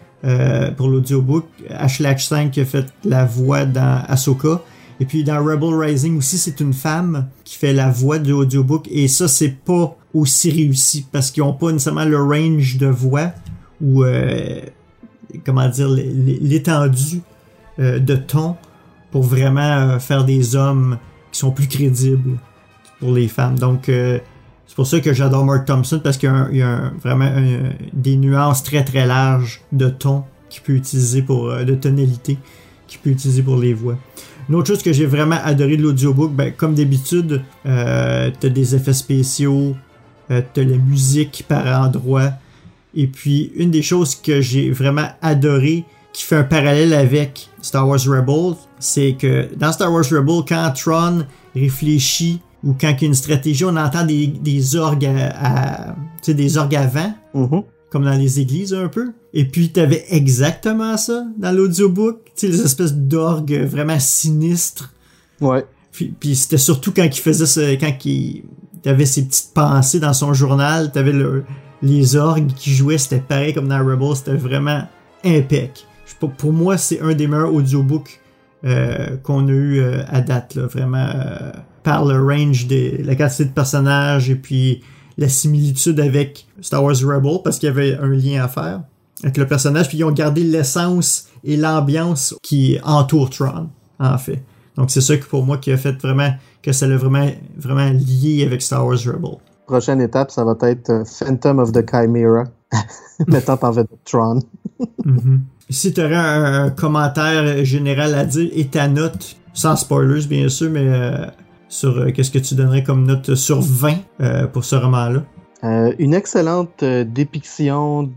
euh, pour l'audiobook, Ashley Eckstein qui a fait la voix dans Ahsoka, et puis dans Rebel Rising aussi, c'est une femme qui fait la voix de l'audiobook, et ça, c'est pas aussi réussi, parce qu'ils ont pas nécessairement le range de voix, ou euh, comment dire, l'étendue euh, de ton pour vraiment euh, faire des hommes qui sont plus crédibles pour les femmes. Donc, euh, c'est pour ça que j'adore Mark Thompson, parce qu'il y a, un, il y a un, vraiment un, des nuances très très larges de ton qu'il peut utiliser pour, euh, de tonalité qu'il peut utiliser pour les voix. Une autre chose que j'ai vraiment adoré de l'audiobook, ben, comme d'habitude, euh, t'as des effets spéciaux, euh, t'as la musique par endroits. Et puis, une des choses que j'ai vraiment adoré, qui fait un parallèle avec Star Wars Rebels, c'est que dans Star Wars Rebels, quand Tron réfléchit ou quand il y a une stratégie, on entend des, des orgues à, à tu sais, des orgues à vent, mm-hmm. comme dans les églises un peu. Et puis, t'avais exactement ça dans l'audiobook, tu sais, les espèces d'orgues vraiment sinistres. Ouais. Puis, puis c'était surtout quand il faisait ça, quand il avait ses petites pensées dans son journal, t'avais le... les orgues qui jouaient, c'était pareil comme dans Rebels, c'était vraiment impec. Pour, pour moi, c'est un des meilleurs audiobooks euh, qu'on a eu euh, à date, là, vraiment, euh, par le range de la quantité de personnages et puis la similitude avec Star Wars Rebels, parce qu'il y avait un lien à faire avec le personnage, puis ils ont gardé l'essence et l'ambiance qui entoure Tron, en fait. Donc c'est ça que pour moi qui a fait vraiment que ça l'a vraiment, vraiment lié avec Star Wars Rebels. Prochaine étape, ça va être uh, Phantom of the Chimera, mettant en vedette Tron. Mm-hmm. Si tu aurais un, un commentaire général à dire et ta note, sans spoilers bien sûr, mais euh, sur euh, qu'est-ce que tu donnerais comme note sur vingt euh, pour ce roman-là? Euh, une excellente euh, dépiction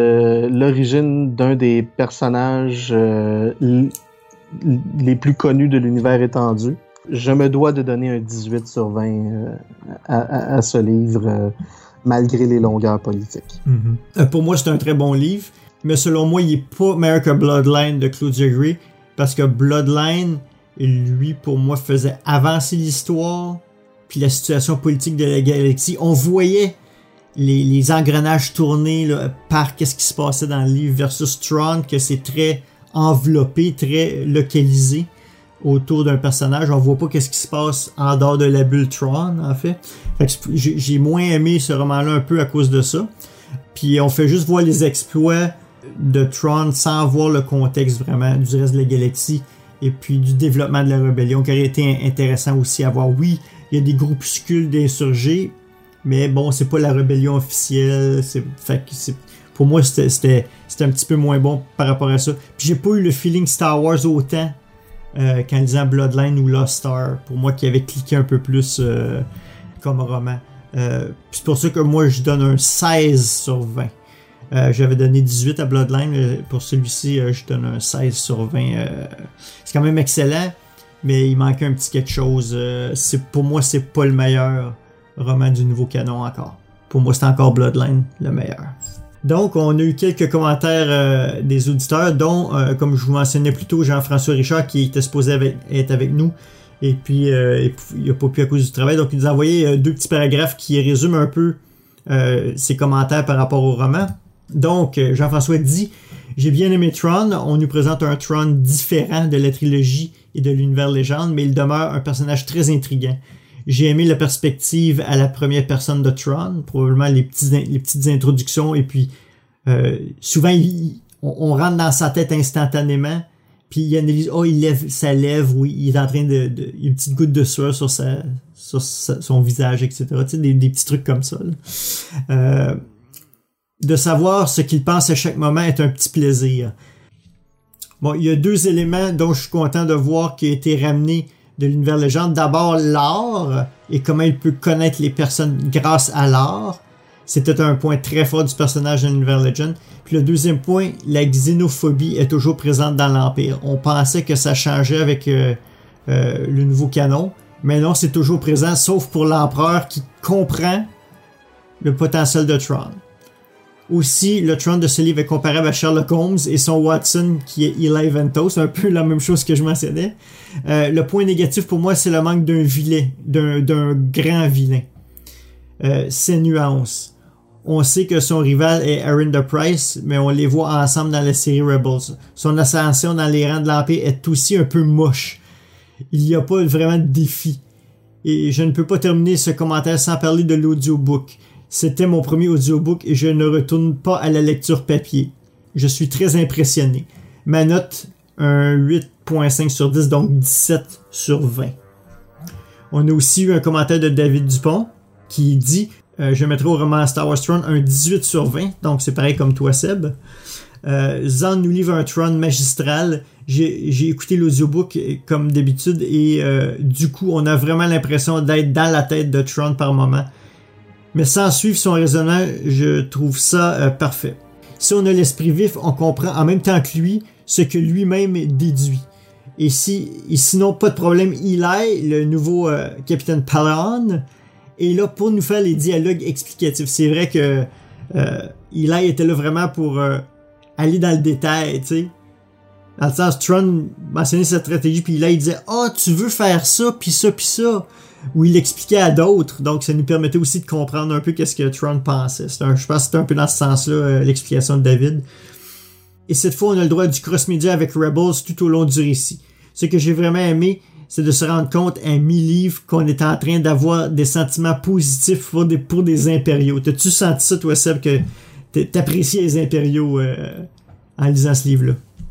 de l'origine d'un des personnages euh, l- les plus connus de l'univers étendu. Je me dois de donner un dix-huit sur vingt euh, à, à, à ce livre, euh, malgré les longueurs politiques. Mm-hmm. Euh, pour moi, c'est un très bon livre, mais selon moi, il n'est pas meilleur que Bloodline de Claudia Gray, parce que Bloodline, lui, pour moi, faisait avancer l'histoire, puis la situation politique de la galaxie. On voyait les, les engrenages tourner là, par qu'est-ce qui se passait dans le livre versus Tron, que c'est très enveloppé, très localisé autour d'un personnage. On voit pas qu'est-ce qui se passe en dehors de la bulle Tron, en fait. Fait que j'ai, j'ai moins aimé ce roman-là un peu à cause de ça. Puis on fait juste voir les exploits de Tron sans voir le contexte vraiment du reste de la galaxie et puis du développement de la rébellion qui aurait été intéressant aussi à voir. Oui, il y a des groupuscules d'insurgés, mais bon, c'est pas la rébellion officielle. C'est, fait que c'est, pour moi, c'était, c'était, c'était un petit peu moins bon par rapport à ça. Puis j'ai pas eu le feeling Star Wars autant Euh, quand lisant Bloodline ou Lost Star, pour moi qui avait cliqué un peu plus euh, comme roman. Euh, c'est pour ça que moi je donne un seize sur vingt. Euh, j'avais donné dix-huit à Bloodline, pour celui-ci euh, je donne un seize sur vingt. Euh, c'est quand même excellent, mais il manquait un petit quelque chose. Euh, c'est, pour moi, c'est pas le meilleur roman du nouveau canon encore. Pour moi, c'est encore Bloodline le meilleur. Donc, on a eu quelques commentaires euh, des auditeurs, dont, euh, comme je vous mentionnais plus tôt, Jean-François Richard, qui était supposé avec, être avec nous, et puis euh, et, il n'a pas pu à cause du travail. Donc, il nous a envoyé euh, deux petits paragraphes qui résument un peu euh, ses commentaires par rapport au roman. Donc, euh, Jean-François dit « J'ai bien aimé Tron. On nous présente un Tron différent de la trilogie et de l'univers légende, mais il demeure un personnage très intriguant. J'ai aimé la perspective à la première personne de Tron, probablement les, petits, les petites introductions, et puis euh, souvent il, on, on rentre dans sa tête instantanément, puis il analyse, oh il lève sa lèvre, ou il est en train de, de il y a une petite goutte de sueur sur, sa, sur sa, son visage, et cetera. Tu sais, des, des petits trucs comme ça. Là. Euh, de savoir ce qu'il pense à chaque moment est un petit plaisir. Bon, il y a deux éléments dont je suis content de voir qui a été ramené de l'univers légende. D'abord, l'art et comment il peut connaître les personnes grâce à l'art. C'était un point très fort du personnage de l'univers Legend. Puis le deuxième point, la xénophobie est toujours présente dans l'Empire. On pensait que ça changeait avec euh, euh, le nouveau canon, mais non, c'est toujours présent, sauf pour l'Empereur qui comprend le potentiel de Tron. Aussi, le Tron de ce livre est comparable à Sherlock Holmes et son Watson qui est Eli Ventos, c'est un peu la même chose que je mentionnais. Euh, le point négatif pour moi, c'est le manque d'un vilain, d'un, d'un grand vilain. Euh, ses nuances. On sait que son rival est Aaron the Price, mais on les voit ensemble dans la série Rebels. Son ascension dans les rangs de l'Empire est aussi un peu moche. Il n'y a pas vraiment de défi. Et je ne peux pas terminer ce commentaire sans parler de l'audiobook. C'était mon premier audiobook et je ne retourne pas à la lecture papier. Je suis très impressionné. Ma note, un huit virgule cinq sur dix, donc dix-sept sur vingt. On a aussi eu un commentaire de David Dupont qui dit euh, je mettrai au roman Star Wars Tron un dix-huit sur vingt, donc c'est pareil comme toi Seb. Euh, Zan nous livre un Tron magistral. J'ai, j'ai écouté l'audiobook comme d'habitude et euh, du coup on a vraiment l'impression d'être dans la tête de Tron par moment. Mais sans suivre son raisonnement, je trouve ça euh, parfait. Si on a l'esprit vif, on comprend en même temps que lui ce que lui-même déduit. Et, si, et sinon, pas de problème, Eli, le nouveau euh, capitaine Palawan, est là pour nous faire les dialogues explicatifs. C'est vrai que euh, Eli était là vraiment pour euh, aller dans le détail, tu sais. Dans le sens, Tron mentionnait sa stratégie, puis Eli il disait « Ah, oh, tu veux faire ça, puis ça, puis ça ». Où il expliquait à d'autres, donc ça nous permettait aussi de comprendre un peu qu'est-ce que Tron pensait. C'est un, je pense que c'était un peu dans ce sens-là euh, l'explication de David. Et cette fois, on a le droit du cross-média avec Rebels tout au long du récit. Ce que j'ai vraiment aimé, c'est de se rendre compte à mi-livre qu'on est en train d'avoir des sentiments positifs pour des, pour des impériaux. T'as-tu senti ça, toi, Seb, que t'appréciais les impériaux euh, en lisant ce livre-là?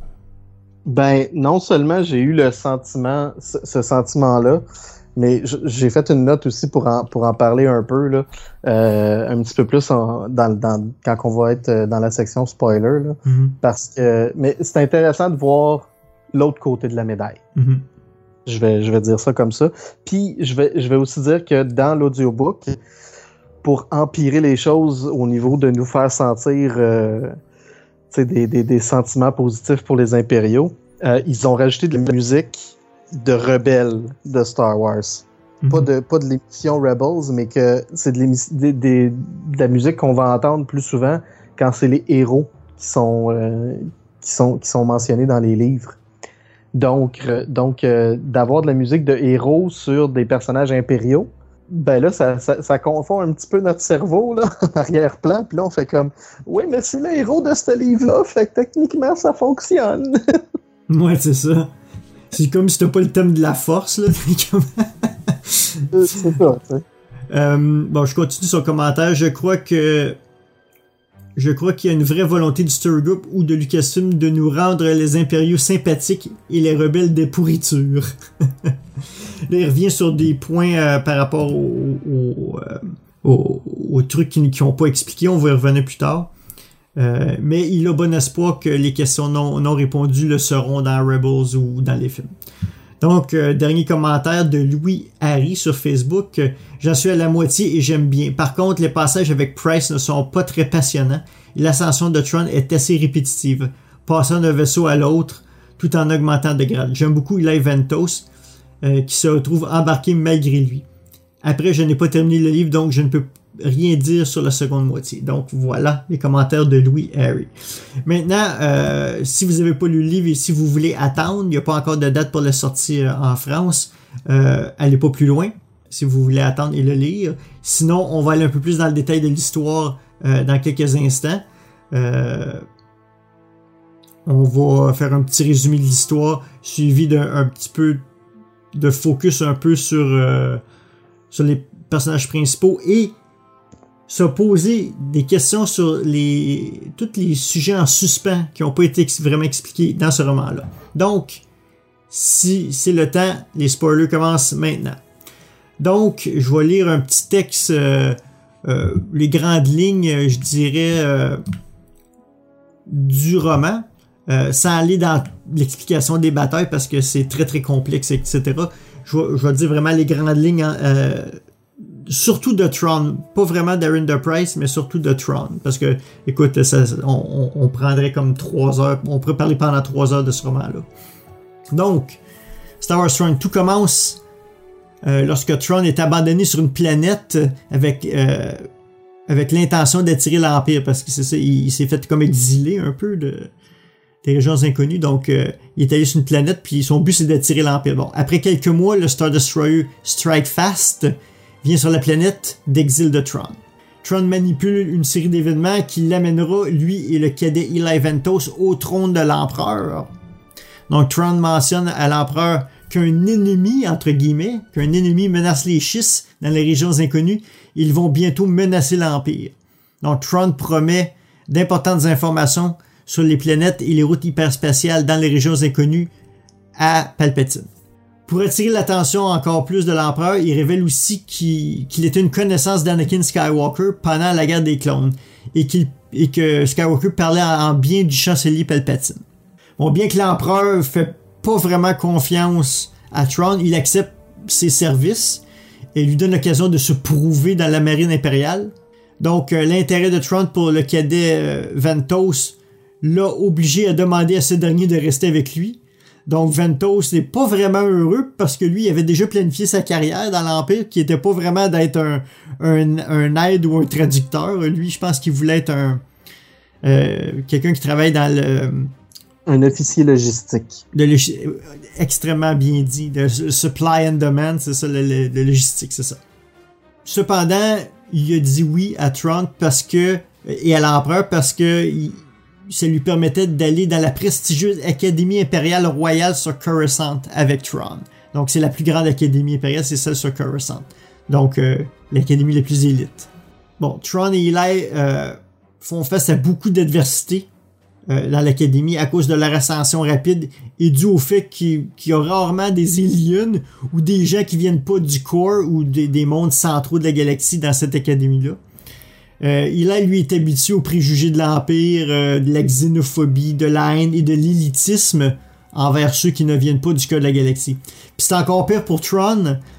Ben, non seulement j'ai eu le sentiment, ce, ce sentiment-là, mais j'ai fait une note aussi pour en, pour en parler un peu, là, euh, un petit peu plus en, dans, dans, quand on va être dans la section spoiler. Là, mm-hmm. Parce que, mais c'est intéressant de voir l'autre côté de la médaille. Mm-hmm. Je vais, je vais dire ça comme ça. Puis, je vais, je vais aussi dire que dans l'audiobook, pour empirer les choses au niveau de nous faire sentir euh, des, des, des sentiments positifs pour les impériaux, euh, ils ont rajouté de la musique de rebelles de Star Wars. Mm-hmm. Pas de, pas de l'émission Rebels, mais que c'est de, des, des, de la musique qu'on va entendre plus souvent quand c'est les héros qui sont, euh, qui sont, qui sont mentionnés dans les livres. Donc, euh, donc euh, d'avoir de la musique de héros sur des personnages impériaux, ben là, ça, ça, ça confond un petit peu notre cerveau, là, en arrière-plan, puis là, on fait comme « Oui, mais c'est le héros de ce livre-là, fait que techniquement, ça fonctionne. » Ouais, c'est ça. C'est comme si t'as pas le thème de la force, là. C'est ça, tu sais. Euh, bon, je continue son commentaire. Je crois que Je crois qu'il y a une vraie volonté du Story Group ou de Lucasfilm de nous rendre les impériaux sympathiques et les rebelles des pourritures. Là, il revient sur des points euh, par rapport aux au, euh, au, au trucs qui n'ont pas expliqué. On va y revenir plus tard. Euh, mais il a bon espoir que les questions non, non répondues le seront dans Rebels ou dans les films. Donc, euh, dernier commentaire de Louis Harry sur Facebook. J'en suis à la moitié et j'aime bien. Par contre, les passages avec Price ne sont pas très passionnants. L'ascension de Tron est assez répétitive, passant d'un vaisseau à l'autre tout en augmentant de grade. J'aime beaucoup Eli Ventos, euh, qui se retrouve embarqué malgré lui. Après, je n'ai pas terminé le livre, donc je ne peux rien dire sur la seconde moitié. Donc voilà les commentaires de Louis Harry. Maintenant, euh, si vous n'avez pas lu le livre et si vous voulez attendre, il n'y a pas encore de date pour la sortie en France, euh, allez pas plus loin si vous voulez attendre et le lire. Sinon, on va aller un peu plus dans le détail de l'histoire euh, dans quelques instants. Euh, on va faire un petit résumé de l'histoire suivi d'un un petit peu de focus un peu sur, euh, sur les personnages principaux et se poser des questions sur les tous les sujets en suspens qui n'ont pas été ex- vraiment expliqués dans ce roman-là. Donc, si c'est le temps, les spoilers commencent maintenant. Donc, je vais lire un petit texte, euh, euh, les grandes lignes, je dirais, euh, du roman, euh, sans aller dans l'explication des batailles parce que c'est très très complexe, et cetera. Je vais, je vais dire vraiment les grandes lignes en, euh, surtout de Tron, pas vraiment d'Aaron de Price, mais surtout de Tron, parce que, écoute, ça, on, on, on prendrait comme trois heures, on pourrait parler pendant trois heures de ce roman-là. Donc, Star Wars Tron, tout commence euh, lorsque Tron est abandonné sur une planète avec euh, avec l'intention d'attirer l'Empire, parce que c'est ça, il, il s'est fait comme exilé un peu de des régions inconnues, donc euh, il est allé sur une planète, puis son but c'est d'attirer l'Empire. Bon, après quelques mois, le Star Destroyer Strike Fast vient sur la planète d'exil de Tron. Tron manipule une série d'événements qui l'amènera, lui et le cadet Eli Ventos, au trône de l'Empereur. Donc Tron mentionne à l'Empereur qu'un ennemi, entre guillemets, qu'un ennemi menace les schistes dans les régions inconnues, ils vont bientôt menacer l'Empire. Donc Tron promet d'importantes informations sur les planètes et les routes hyperspatiales dans les régions inconnues à Palpatine. Pour attirer l'attention encore plus de l'Empereur, il révèle aussi qu'il, qu'il était une connaissance d'Anakin Skywalker pendant la guerre des clones et, qu'il, et que Skywalker parlait en bien du chancelier Palpatine. Bon, bien que l'Empereur fait pas vraiment confiance à Tron, il accepte ses services et lui donne l'occasion de se prouver dans la marine impériale. Donc, euh, l'intérêt de Tron pour le cadet euh, Ventos l'a obligé à demander à ce dernier de rester avec lui. Donc Ventos n'est pas vraiment heureux parce que lui il avait déjà planifié sa carrière dans l'Empire, qui était pas vraiment d'être un, un, un aide ou un traducteur. Lui, je pense qu'il voulait être un euh, quelqu'un qui travaille dans le... Un officier logistique. De log... Extrêmement bien dit. De supply and demand, c'est ça, le, le, le logistique, c'est ça. Cependant, il a dit oui à Tron parce que et à l'Empereur parce que il, ça lui permettait d'aller dans la prestigieuse Académie impériale royale sur Coruscant avec Tron. Donc, c'est la plus grande Académie impériale, c'est celle sur Coruscant. Donc, euh, l'Académie la plus élite. Bon, Tron et Eli euh, font face à beaucoup d'adversité euh, dans l'Académie à cause de leur ascension rapide et dû au fait qu'il, qu'il y a rarement des aliens ou des gens qui viennent pas du corps ou des, des mondes centraux de la galaxie dans cette Académie-là. Euh, Eli, lui, est habitué aux préjugés de l'Empire, euh, de la xénophobie, de la haine et de l'élitisme envers ceux qui ne viennent pas du cœur de la galaxie. Puis c'est encore pire pour Tron,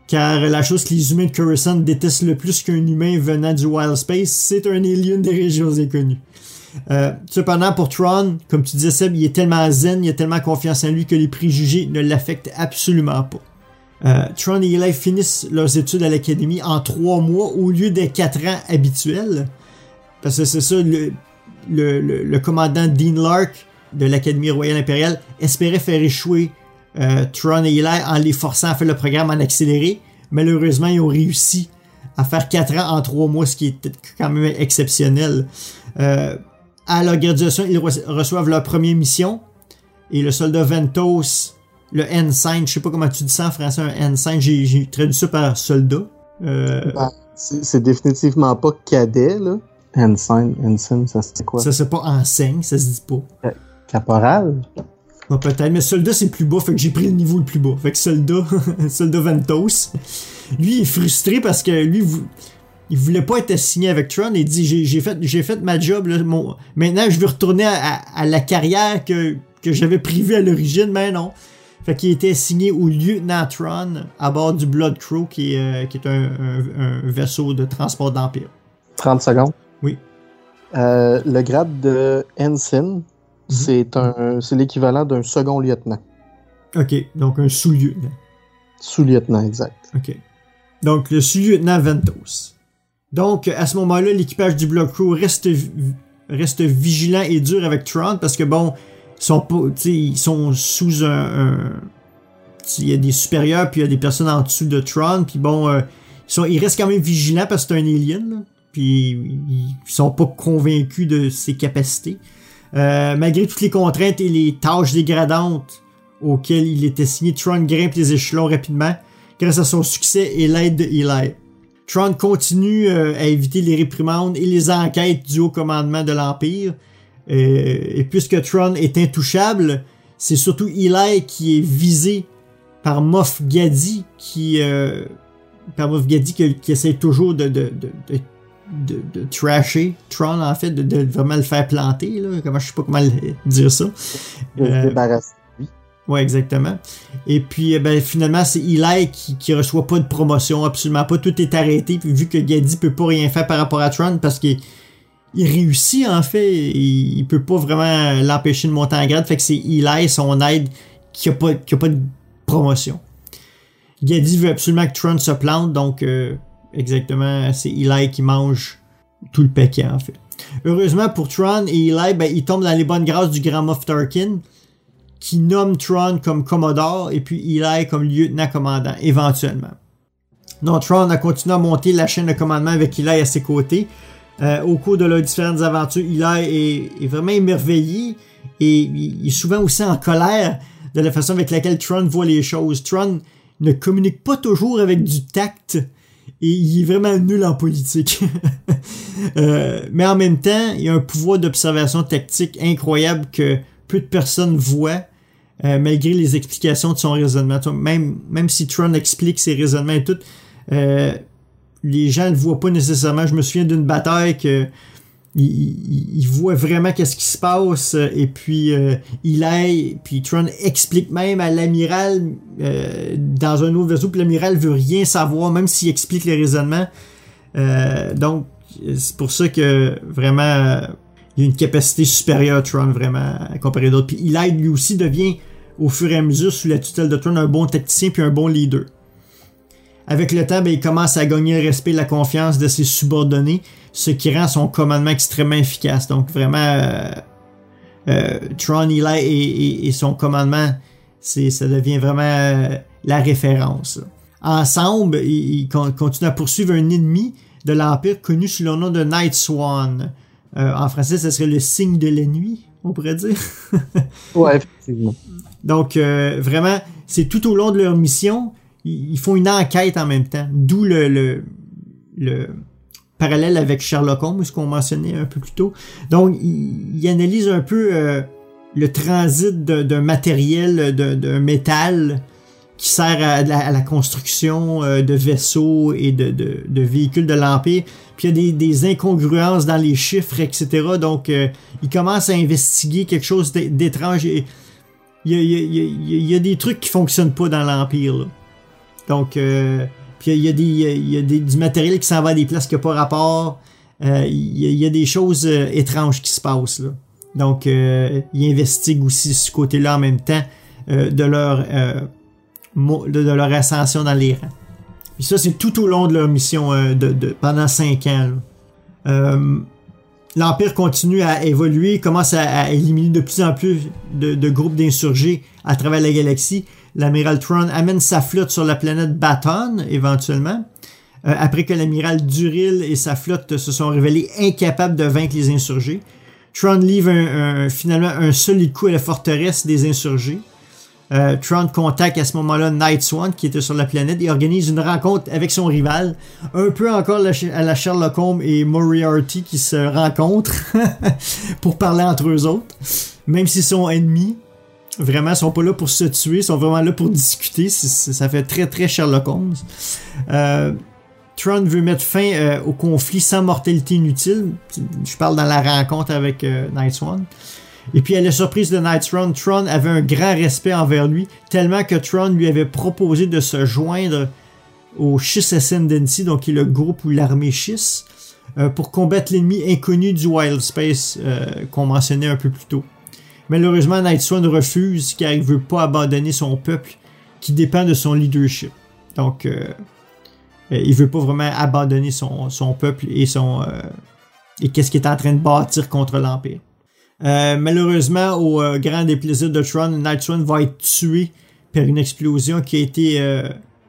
car la chose que les humains de Coruscant détestent le plus qu'un humain venant du Wild Space, c'est un alien des régions inconnues. Euh, cependant, pour Thrawn, comme tu disais Seb, il est tellement zen, il a tellement confiance en lui que les préjugés ne l'affectent absolument pas. Euh, Thrawn et Eli finissent leurs études à l'académie en trois mois au lieu des quatre ans habituels. Parce que c'est ça, le, le, le, le commandant Dean Lark de l'Académie royale impériale espérait faire échouer euh, Thrawn et Eli en les forçant à faire le programme en accéléré. Malheureusement, ils ont réussi à faire quatre ans en trois mois, ce qui est quand même exceptionnel. Euh, à leur graduation, ils re- reçoivent leur première mission et le soldat Ventos, le ensign, je sais pas comment tu dis ça en français, un ensign, j'ai, j'ai traduit ça par soldat. Euh, ben, c'est, c'est définitivement pas cadet, là. Ensign, ensign, ça c'est quoi? Ça c'est pas enseigne, ça se dit pas. Caporal? Bon, peut-être, mais soldat c'est plus bas, fait que j'ai pris le niveau le plus bas. Fait que soldat, soldat Ventos, lui il est frustré parce que lui, il voulait pas être assigné avec Thrawn et il dit j'ai, j'ai, fait, j'ai fait ma job, là, mon... maintenant je veux retourner à, à, à la carrière que, que j'avais prévue à l'origine, mais non. Fait qu'il était assigné au lieutenant Thrawn à bord du Blood Crow qui est, euh, qui est un, un, un vaisseau de transport d'Empire. trente secondes. Oui. Euh, le grade de ensign, mm-hmm. c'est, un, c'est l'équivalent d'un second lieutenant. OK, donc un sous-lieutenant. Sous-lieutenant, exact. OK. Donc, le sous-lieutenant Ventos. Donc, à ce moment-là, l'équipage du Blood Crew reste, reste vigilant et dur avec Thrawn parce que, bon, ils sont, pas, ils sont sous un... un il y a des supérieurs, puis il y a des personnes en dessous de Thrawn, puis bon, euh, ils, sont, ils restent quand même vigilants parce que c'est un alien, là. Puis ils sont pas convaincus de ses capacités. Euh, malgré toutes les contraintes et les tâches dégradantes auxquelles il était signé, Thrawn grimpe les échelons rapidement grâce à son succès et l'aide de Eli. Thrawn continue euh, à éviter les réprimandes et les enquêtes du haut commandement de l'Empire. Euh, et puisque Thrawn est intouchable, c'est surtout Eli qui est visé par Moff Gideon qui, euh, par Moff Gideon qui, qui essaie toujours de, de, de, de De, de trasher Thrawn, en fait, de, de vraiment le faire planter, là. Comment, je sais pas comment dire ça. De euh, débarrasser. Oui. Ouais, exactement. Et puis, ben, finalement, c'est Eli qui, qui reçoit pas de promotion, absolument pas. Tout est arrêté, puis vu que Gideon peut pas rien faire par rapport à Thrawn, parce qu'il il réussit, en fait, il, il peut pas vraiment l'empêcher de monter en grade, fait que c'est Eli, son aide, qui a pas, qui a pas de promotion. Gideon veut absolument que Thrawn se plante, donc... Euh, Exactement, c'est Eli qui mange tout le paquet, en fait. Heureusement pour Thrawn et Eli, ben, ils tombent dans les bonnes grâces du grand Moff Tarkin, qui nomme Thrawn comme Commodore et puis Eli comme lieutenant-commandant, éventuellement. Donc, Thrawn a continué à monter la chaîne de commandement avec Eli à ses côtés. Euh, au cours de leurs différentes aventures, Eli est, est vraiment émerveillé et il est souvent aussi en colère de la façon avec laquelle Thrawn voit les choses. Thrawn ne communique pas toujours avec du tact. Et il est vraiment nul en politique. euh, mais en même temps, il a un pouvoir d'observation tactique incroyable que peu de personnes voient, euh, malgré les explications de son raisonnement. Même, même si Thrawn explique ses raisonnements et tout, euh, les gens ne le voient pas nécessairement. Je me souviens d'une bataille que il, il, il voit vraiment qu'est-ce qui se passe, et puis euh, il aille, puis Thrawn explique même à l'amiral euh, dans un autre vaisseau, puis l'amiral veut rien savoir, même s'il explique les raisonnements. Euh, donc, c'est pour ça que vraiment, euh, il y a une capacité supérieure à Thrawn, vraiment, comparé à d'autres. Puis il aide, lui aussi, devient, au fur et à mesure, sous la tutelle de Thrawn, un bon tacticien puis un bon leader. Avec le temps, ben, il commence à gagner le respect et la confiance de ses subordonnés, ce qui rend son commandement extrêmement efficace. Donc vraiment, euh, euh, Thrawn, Eli et, et, et son commandement, c'est, ça devient vraiment euh, la référence. Ensemble, ils, ils continuent à poursuivre un ennemi de l'Empire connu sous le nom de Night Swan. Euh, en français, ça serait le signe de la nuit, on pourrait dire. Ouais, effectivement. Donc euh, vraiment, c'est tout au long de leur mission, ils font une enquête en même temps, d'où le, le, le parallèle avec Sherlock Holmes, ce qu'on mentionnait un peu plus tôt. Donc, ils, ils analysent un peu euh, le transit de, d'un matériel, de, d'un métal qui sert à la, à la construction euh, de vaisseaux et de, de, de véhicules de l'Empire. Puis il y a des, des incongruences dans les chiffres, et cetera. Donc, euh, ils commencent à investiguer quelque chose d'étrange. Il y a, il y a, il y a, il y a des trucs qui fonctionnent pas dans l'Empire, là. Donc, euh, puis il y a, des, il y a des, du matériel qui s'en va à des places qui n'ont pas rapport. Euh, il, y a, il y a des choses euh, étranges qui se passent, là. Donc, euh, ils investiguent aussi ce côté-là en même temps euh, de leur euh, mo- de, de leur ascension dans les rangs. Puis ça, c'est tout au long de leur mission euh, de, de, pendant cinq ans, là. Euh, L'Empire continue à évoluer, commence à, à éliminer de plus en plus de, de groupes d'insurgés à travers la galaxie. L'amiral Thrawn amène sa flotte sur la planète Baton, éventuellement, euh, après que l'amiral Duril et sa flotte se sont révélés incapables de vaincre les insurgés. Thrawn livre un, un, finalement un solide coup à la forteresse des insurgés. Euh, Thrawn contacte à ce moment-là Night Swan qui était sur la planète et organise une rencontre avec son rival, un peu encore à la Sherlock Holmes et Moriarty qui se rencontrent pour parler entre eux autres, même s'ils sont ennemis. Vraiment, ils sont pas là pour se tuer, ils sont vraiment là pour discuter. C'est, c'est, ça fait très très Sherlock Holmes. Euh, Thrawn veut mettre fin euh, au conflit sans mortalité inutile. Je parle dans la rencontre avec euh, Night Swan. Et puis à la surprise de Night Swan, Thrawn avait un grand respect envers lui, tellement que Thrawn lui avait proposé de se joindre au Chiss Ascendancy, donc qui est le groupe ou l'armée Chiss, euh, pour combattre l'ennemi inconnu du Wild Space euh, qu'on mentionnait un peu plus tôt. Malheureusement, Night Swan refuse car il ne veut pas abandonner son peuple qui dépend de son leadership. Donc, euh, il ne veut pas vraiment abandonner son, son peuple et, son, euh, et qu'est-ce qu'il est en train de bâtir contre l'Empire. Euh, malheureusement, au euh, grand déplaisir de Thrawn, Night Swan va être tué par une explosion qui a été euh,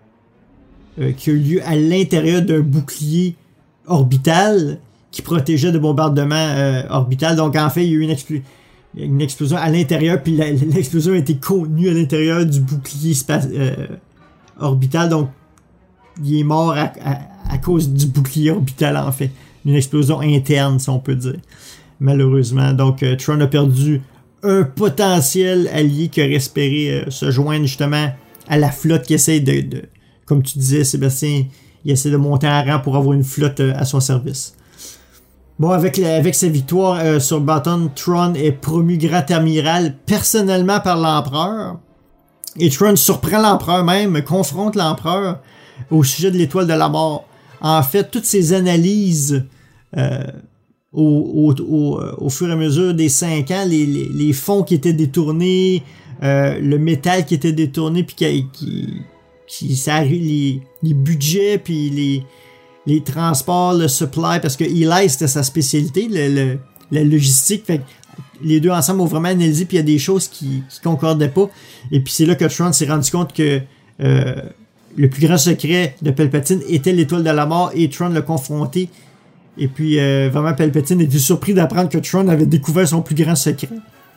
euh, qui a eu lieu à l'intérieur d'un bouclier orbital qui protégeait de bombardements euh, orbital. Donc en fait, il y a eu une, expl- une explosion à l'intérieur, puis la, l'explosion a été contenue à l'intérieur du bouclier spa- euh, orbital. Donc il est mort à, à, à cause du bouclier orbital, en fait. Une explosion interne, si on peut dire. Malheureusement. Donc, euh, Thrawn a perdu un potentiel allié qui aurait espéré euh, se joindre justement à la flotte qui essaie de, de... Comme tu disais, Sébastien, il essaie de monter en rang pour avoir une flotte euh, à son service. Bon, avec, la, avec sa victoire euh, sur Baton, Thrawn est promu grand amiral personnellement par l'empereur. Et Thrawn surprend l'empereur même, confronte l'empereur au sujet de l'étoile de la mort. En fait, toutes ces analyses... Euh, Au, au, au, au fur et à mesure des cinq ans, les, les, les fonds qui étaient détournés, euh, le métal qui était détourné, puis qui, qui, qui ça, les, les budgets, puis les, les transports, le supply, parce que Eli, c'était sa spécialité, le, le, la logistique. Fait que les deux ensemble ont vraiment analysé, puis il y a des choses qui, qui concordaient pas. Et puis c'est là que Thrawn s'est rendu compte que euh, le plus grand secret de Palpatine était l'étoile de la mort, et Thrawn l'a confronté. Et puis, euh, vraiment, Palpatine était surpris d'apprendre que Thrawn avait découvert son plus grand secret.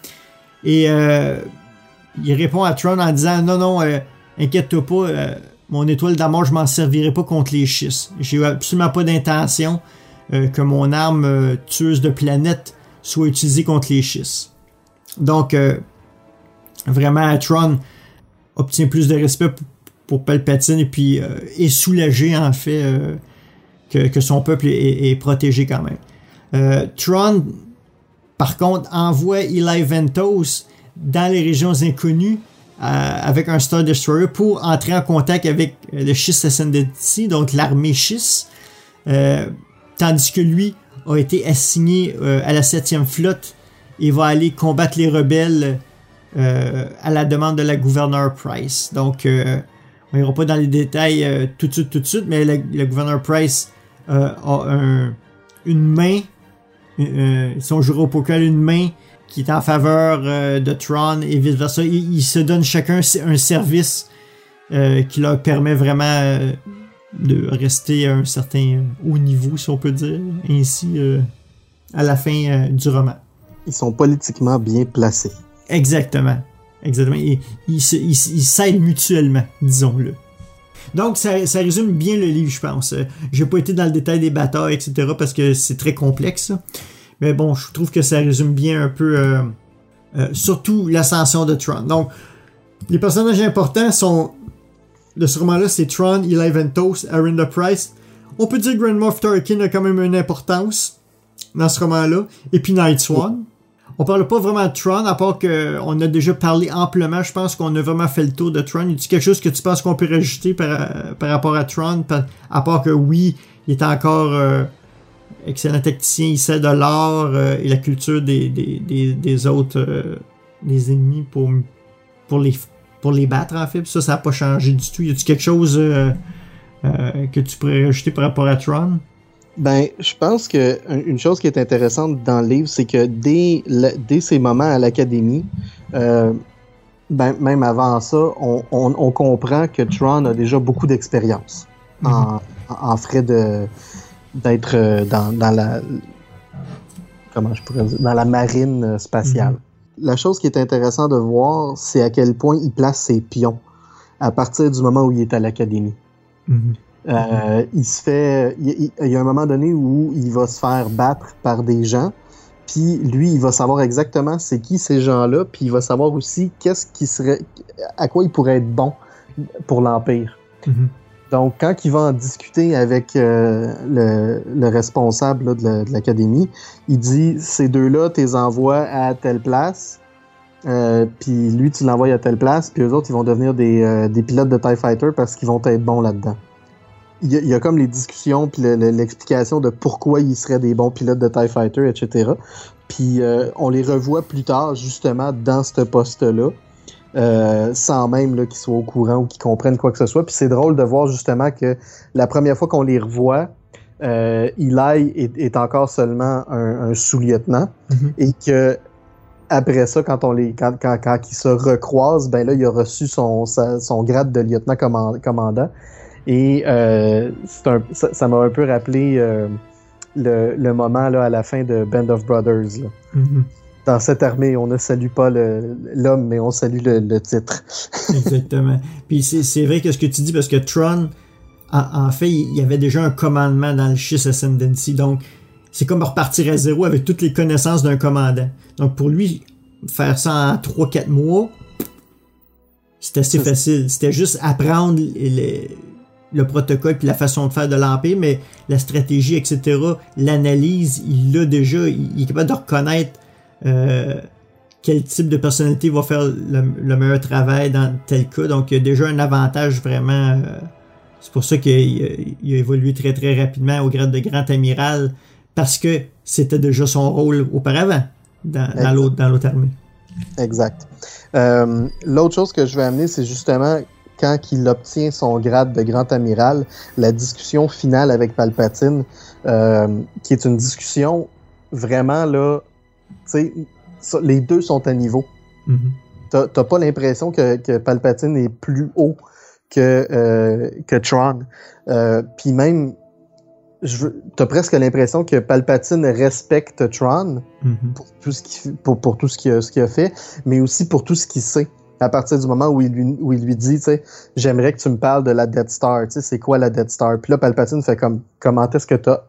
Et euh, il répond à Thrawn en disant « Non, non, euh, inquiète-toi pas, euh, mon étoile de la mort, je m'en servirai pas contre les Chiss. J'ai absolument pas d'intention euh, que mon arme euh, tueuse de planète soit utilisée contre les Chiss. » Donc, euh, vraiment, Thrawn obtient plus de respect pour, pour Palpatine et puis euh, est soulagé, en fait, euh, Que, que son peuple est, est protégé quand même. Euh, Thrawn, par contre, envoie Eli Ventos dans les régions inconnues euh, avec un Star Destroyer pour entrer en contact avec le Chiss Ascendancy, donc l'armée Chiss, euh, tandis que lui a été assigné euh, à la septième flotte et va aller combattre les rebelles euh, à la demande de la gouverneure Price. Donc, euh, on n'ira pas dans les détails euh, tout de suite, tout de suite, mais le, le gouverneur Price euh, a un, une main, euh, si on jouera au poker, une main qui est en faveur euh, de Thrawn et vice-versa. Ils, ils se donnent chacun un service euh, qui leur permet vraiment euh, de rester à un certain haut niveau, si on peut dire, ainsi euh, à la fin euh, du roman. Ils sont politiquement bien placés. Exactement. Exactement. Ils, ils, ils, ils s'aident mutuellement, disons-le. Donc, ça, ça résume bien le livre, je pense. J'ai pas été dans le détail des batailles, et cetera, parce que c'est très complexe. Mais bon, je trouve que ça résume bien un peu, euh, euh, surtout l'ascension de Thrawn. Donc, les personnages importants sont, de ce roman-là, c'est Thrawn, Eli Ventos, Arianda Price. On peut dire que Grand Moff Tarkin a quand même une importance dans ce roman-là. Et puis Night Swan. on parle pas vraiment de Tron, à part qu'on a déjà parlé amplement. Je pense qu'on a vraiment fait le tour de Tron. Y a-t-il quelque chose que tu penses qu'on peut rajouter par, par rapport à Tron? Par, à part que oui, il est encore euh, excellent tacticien, il sait de l'art euh, et la culture des, des, des, des autres euh, des ennemis pour, pour, les, pour les battre, en fait. Puis ça, ça n'a pas changé du tout. Y a-t-il quelque chose euh, euh, que tu pourrais rajouter par rapport à Tron? Ben, je pense que une chose qui est intéressante dans le livre, c'est que dès, le, dès ces moments à l'académie, euh, ben, même avant ça, on, on, on comprend que Tron a déjà beaucoup d'expérience mm-hmm. en, en frais de d'être dans, dans la comment je pourrais dire, dans la marine spatiale. Mm-hmm. La chose qui est intéressante de voir, c'est à quel point il place ses pions à partir du moment où il est à l'académie. Mm-hmm. Euh, il se fait, il, il y a un moment donné où il va se faire battre par des gens, puis lui, il va savoir exactement c'est qui ces gens-là, puis il va savoir aussi qu'est-ce qui serait, à quoi il pourrait être bon pour l'Empire. Mm-hmm. Donc, quand il va en discuter avec euh, le, le responsable là, de, la, de l'académie, il dit ces deux-là, tu les envoies à telle place. Euh, puis lui, tu l'envoies à telle place, puis eux autres, ils vont devenir des, euh, des pilotes de TIE Fighter parce qu'ils vont être bons là-dedans. Il y, a, il y a comme les discussions puis le, le, l'explication de pourquoi ils seraient des bons pilotes de TIE Fighter, et cetera. Puis euh, on les revoit plus tard, justement, dans ce poste-là, euh, sans même là, qu'ils soient au courant ou qu'ils comprennent quoi que ce soit. Puis c'est drôle de voir, justement, que la première fois qu'on les revoit, euh, Eli est, est encore seulement un, un sous-lieutenant, mm-hmm. et que après ça, quand on les, quand, quand, quand ils se recroisent, ben là, il a reçu son, sa, son grade de lieutenant command, commandant. Et euh, c'est un, ça, ça m'a un peu rappelé euh, le, le moment là, à la fin de Band of Brothers. Là. Mm-hmm. Dans cette armée, on ne salue pas le, l'homme, mais on salue le, le titre. Exactement. Puis c'est, c'est vrai que ce que tu dis, parce que Tron, en, en fait, il y avait déjà un commandement dans le Chiss Ascendancy. Donc, c'est comme repartir à zéro avec toutes les connaissances d'un commandant. Donc, pour lui, faire ça en trois quatre mois, c'était assez c'est facile. C'était juste apprendre les... le protocole puis la façon de faire de l'Empire, mais la stratégie, et cetera, l'analyse, il l'a déjà, il, il est capable de reconnaître euh, quel type de personnalité va faire le, le meilleur travail dans tel cas. Donc, il y a déjà un avantage vraiment. Euh, c'est pour ça qu'il il a évolué très très rapidement au grade de grand amiral, parce que c'était déjà son rôle auparavant dans, dans, l'autre, dans l'autre armée. Exact. Euh, l'autre chose que je vais amener, c'est justement quand il obtient son grade de grand amiral, la discussion finale avec Palpatine, euh, qui est une discussion vraiment là, tu sais, les deux sont à niveau. Mm-hmm. T'as, t'as pas l'impression que, que Palpatine est plus haut que, euh, que Tron. Euh, Puis même, je veux, t'as presque l'impression que Palpatine respecte Tron mm-hmm. pour tout ce qu'il, pour, pour tout ce qu'il a, ce qu'il a fait, mais aussi pour tout ce qu'il sait. À partir du moment où il lui, où il lui dit, tu sais, j'aimerais que tu me parles de la Death Star, tu sais, c'est quoi la Death Star? Puis là, Palpatine fait comme, comment est-ce que t'as,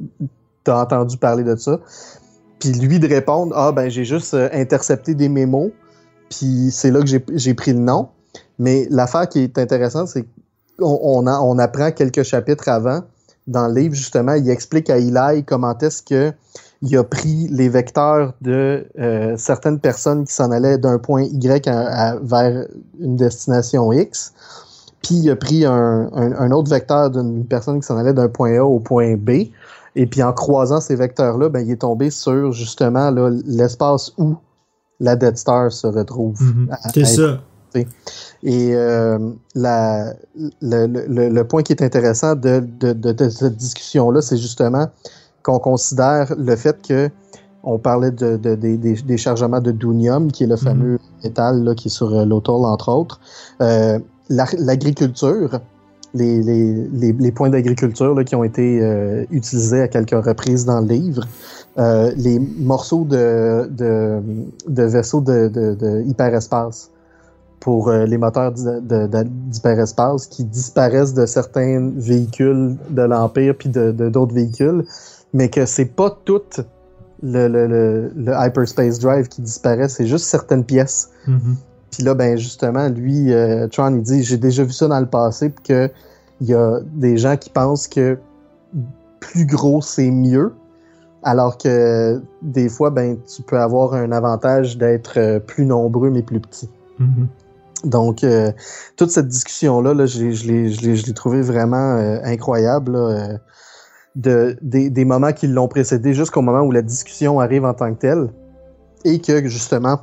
t'as entendu parler de ça? Puis lui de répondre, ah ben j'ai juste euh, intercepté des mémos, puis c'est là que j'ai, j'ai pris le nom. Mais l'affaire qui est intéressante, c'est qu'on on, a, on apprend quelques chapitres avant, dans le livre, justement, il explique à Eli comment est-ce que il a pris les vecteurs de euh, certaines personnes qui s'en allaient d'un point Y à, à, vers une destination X, puis il a pris un, un, un autre vecteur d'une personne qui s'en allait d'un point A au point B, et puis en croisant ces vecteurs-là, ben, il est tombé sur, justement, là, l'espace où la Death Star se retrouve. Mm-hmm. À, C'est à ça. Être, et euh, la, le, le, le point qui est intéressant de, de, de, de cette discussion-là, c'est justement qu'on considère le fait que on parlait de, de, de, des, des chargements de Dunium, qui est le fameux mm-hmm. métal là, qui est sur euh, l'Otol, entre autres. Euh, la, l'agriculture, les, les, les, les points d'agriculture là, qui ont été euh, utilisés à quelques reprises dans le livre, euh, les morceaux de, de, de vaisseaux de, de, de hyperespace pour euh, les moteurs de, de, de, d'hyperespace qui disparaissent de certains véhicules de l'Empire puis de, de, d'autres véhicules, mais que c'est pas tout le, le, le, le Hyperspace Drive qui disparaît, c'est juste certaines pièces. Mm-hmm. Puis là, ben justement, lui, euh, Tron, il dit, j'ai déjà vu ça dans le passé, puis que il y a des gens qui pensent que plus gros, c'est mieux, alors que des fois, ben, tu peux avoir un avantage d'être euh, plus nombreux mais plus petit. Mm-hmm. Donc, euh, toute cette discussion-là, là, je, je, l'ai, je, l'ai, je l'ai trouvé vraiment euh, incroyable. Là, euh, de, des, des moments qui l'ont précédé jusqu'au moment où la discussion arrive en tant que telle. Et que, justement,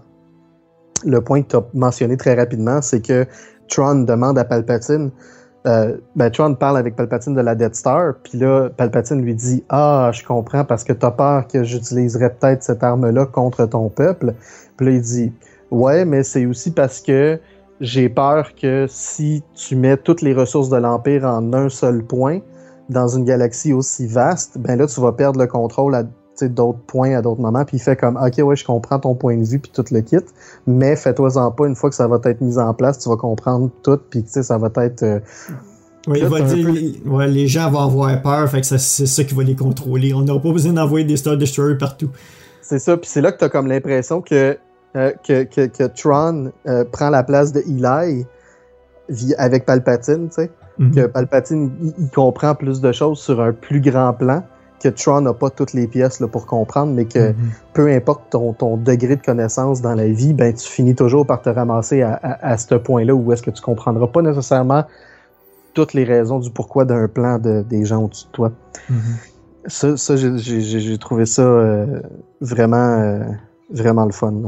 le point que tu as mentionné très rapidement, c'est que Tron demande à Palpatine... Euh, ben, Tron parle avec Palpatine de la Death Star, puis là, Palpatine lui dit « Ah, je comprends, parce que t'as peur que j'utiliserais peut-être cette arme-là contre ton peuple. » Puis là, il dit « Ouais, mais c'est aussi parce que j'ai peur que si tu mets toutes les ressources de l'Empire en un seul point, dans une galaxie aussi vaste, ben là, tu vas perdre le contrôle à d'autres points à d'autres moments. » Puis il fait comme « Ok, ouais, je comprends ton point de vue, puis tout le kit, mais fais-toi-en pas, une fois que ça va être mis en place, tu vas comprendre tout, puis tu sais, ça va être... Euh, oui, il va dire, peu... les, ouais, les gens vont avoir peur, fait que ça, c'est ça qui va les contrôler. On n'aura pas besoin d'envoyer des Star Destroyers partout. C'est ça, puis c'est là que tu as comme l'impression que, euh, que, que, que Tron euh, prend la place de Eli via, avec Palpatine, tu sais. Mm-hmm. Que Palpatine, il, il comprend plus de choses sur un plus grand plan, que Tron n'a pas toutes les pièces là, pour comprendre, mais que mm-hmm. peu importe ton, ton degré de connaissance dans la vie, ben tu finis toujours par te ramasser à, à, à ce point-là où est-ce que tu comprendras pas nécessairement toutes les raisons du pourquoi d'un plan de, des gens au-dessus de toi. Mm-hmm. Ça, ça j'ai, j'ai, j'ai trouvé ça euh, vraiment, euh, vraiment le fun. Là.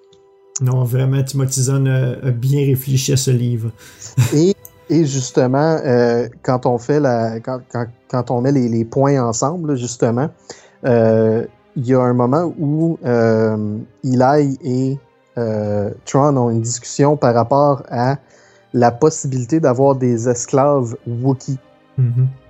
Non, vraiment, Timothy Zahn a, a bien réfléchi à ce livre. Et Et justement, euh, quand on fait la, quand, quand, quand on met les, les points ensemble, justement, euh, il y a un moment où euh, Eli et euh, Tron ont une discussion par rapport à la possibilité d'avoir des esclaves Wookiee mm-hmm.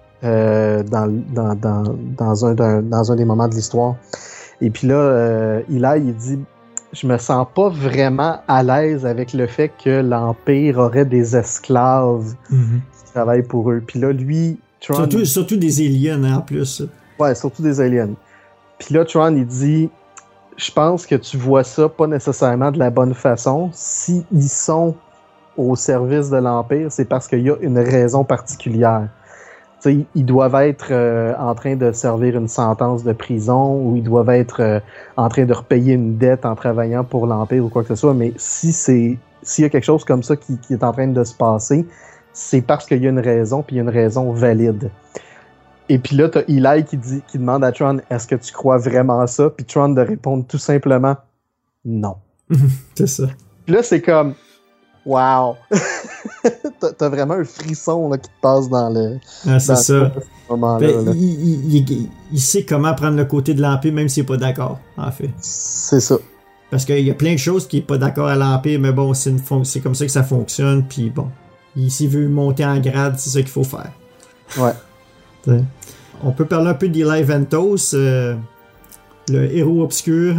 euh, dans, dans, dans, dans, un, dans, dans un des moments de l'histoire. Et puis là, euh, Eli, il dit... Je me sens pas vraiment à l'aise avec le fait que l'Empire aurait des esclaves mm-hmm. qui travaillent pour eux. Puis là, lui... Tron... Surtout, surtout des aliens, hein, en plus. Ouais, surtout des aliens. Puis là, Tron, il dit... Je pense que tu vois ça pas nécessairement de la bonne façon. S'ils sont au service de l'Empire, c'est parce qu'il y a une raison particulière. T'sais, ils doivent être euh, en train de servir une sentence de prison ou ils doivent être euh, en train de repayer une dette en travaillant pour l'Empire ou quoi que ce soit. Mais si c'est s'il y a quelque chose comme ça qui, qui est en train de se passer, c'est parce qu'il y a une raison, puis il y a une raison valide. Et puis là, t'as Eli qui, dit, qui demande à Tron, est-ce que tu crois vraiment ça? Puis Tron de répondre tout simplement, non. C'est ça. Puis là, c'est comme... Wow! t'as, t'as vraiment un frisson là, qui te passe dans le ah, c'est dans ça. ce moment-là. Ben, là. Il, il, il, il sait comment prendre le côté de l'Empire, même s'il n'est pas d'accord, en fait. C'est ça. Parce qu'il y a plein de choses qui n'est pas d'accord à l'Empire, mais bon, c'est, une fon- c'est comme ça que ça fonctionne, puis bon, il, s'il veut monter en grade, c'est ça qu'il faut faire. Ouais. T'sais. On peut parler un peu d'Eli Ventos, euh, le héros obscur,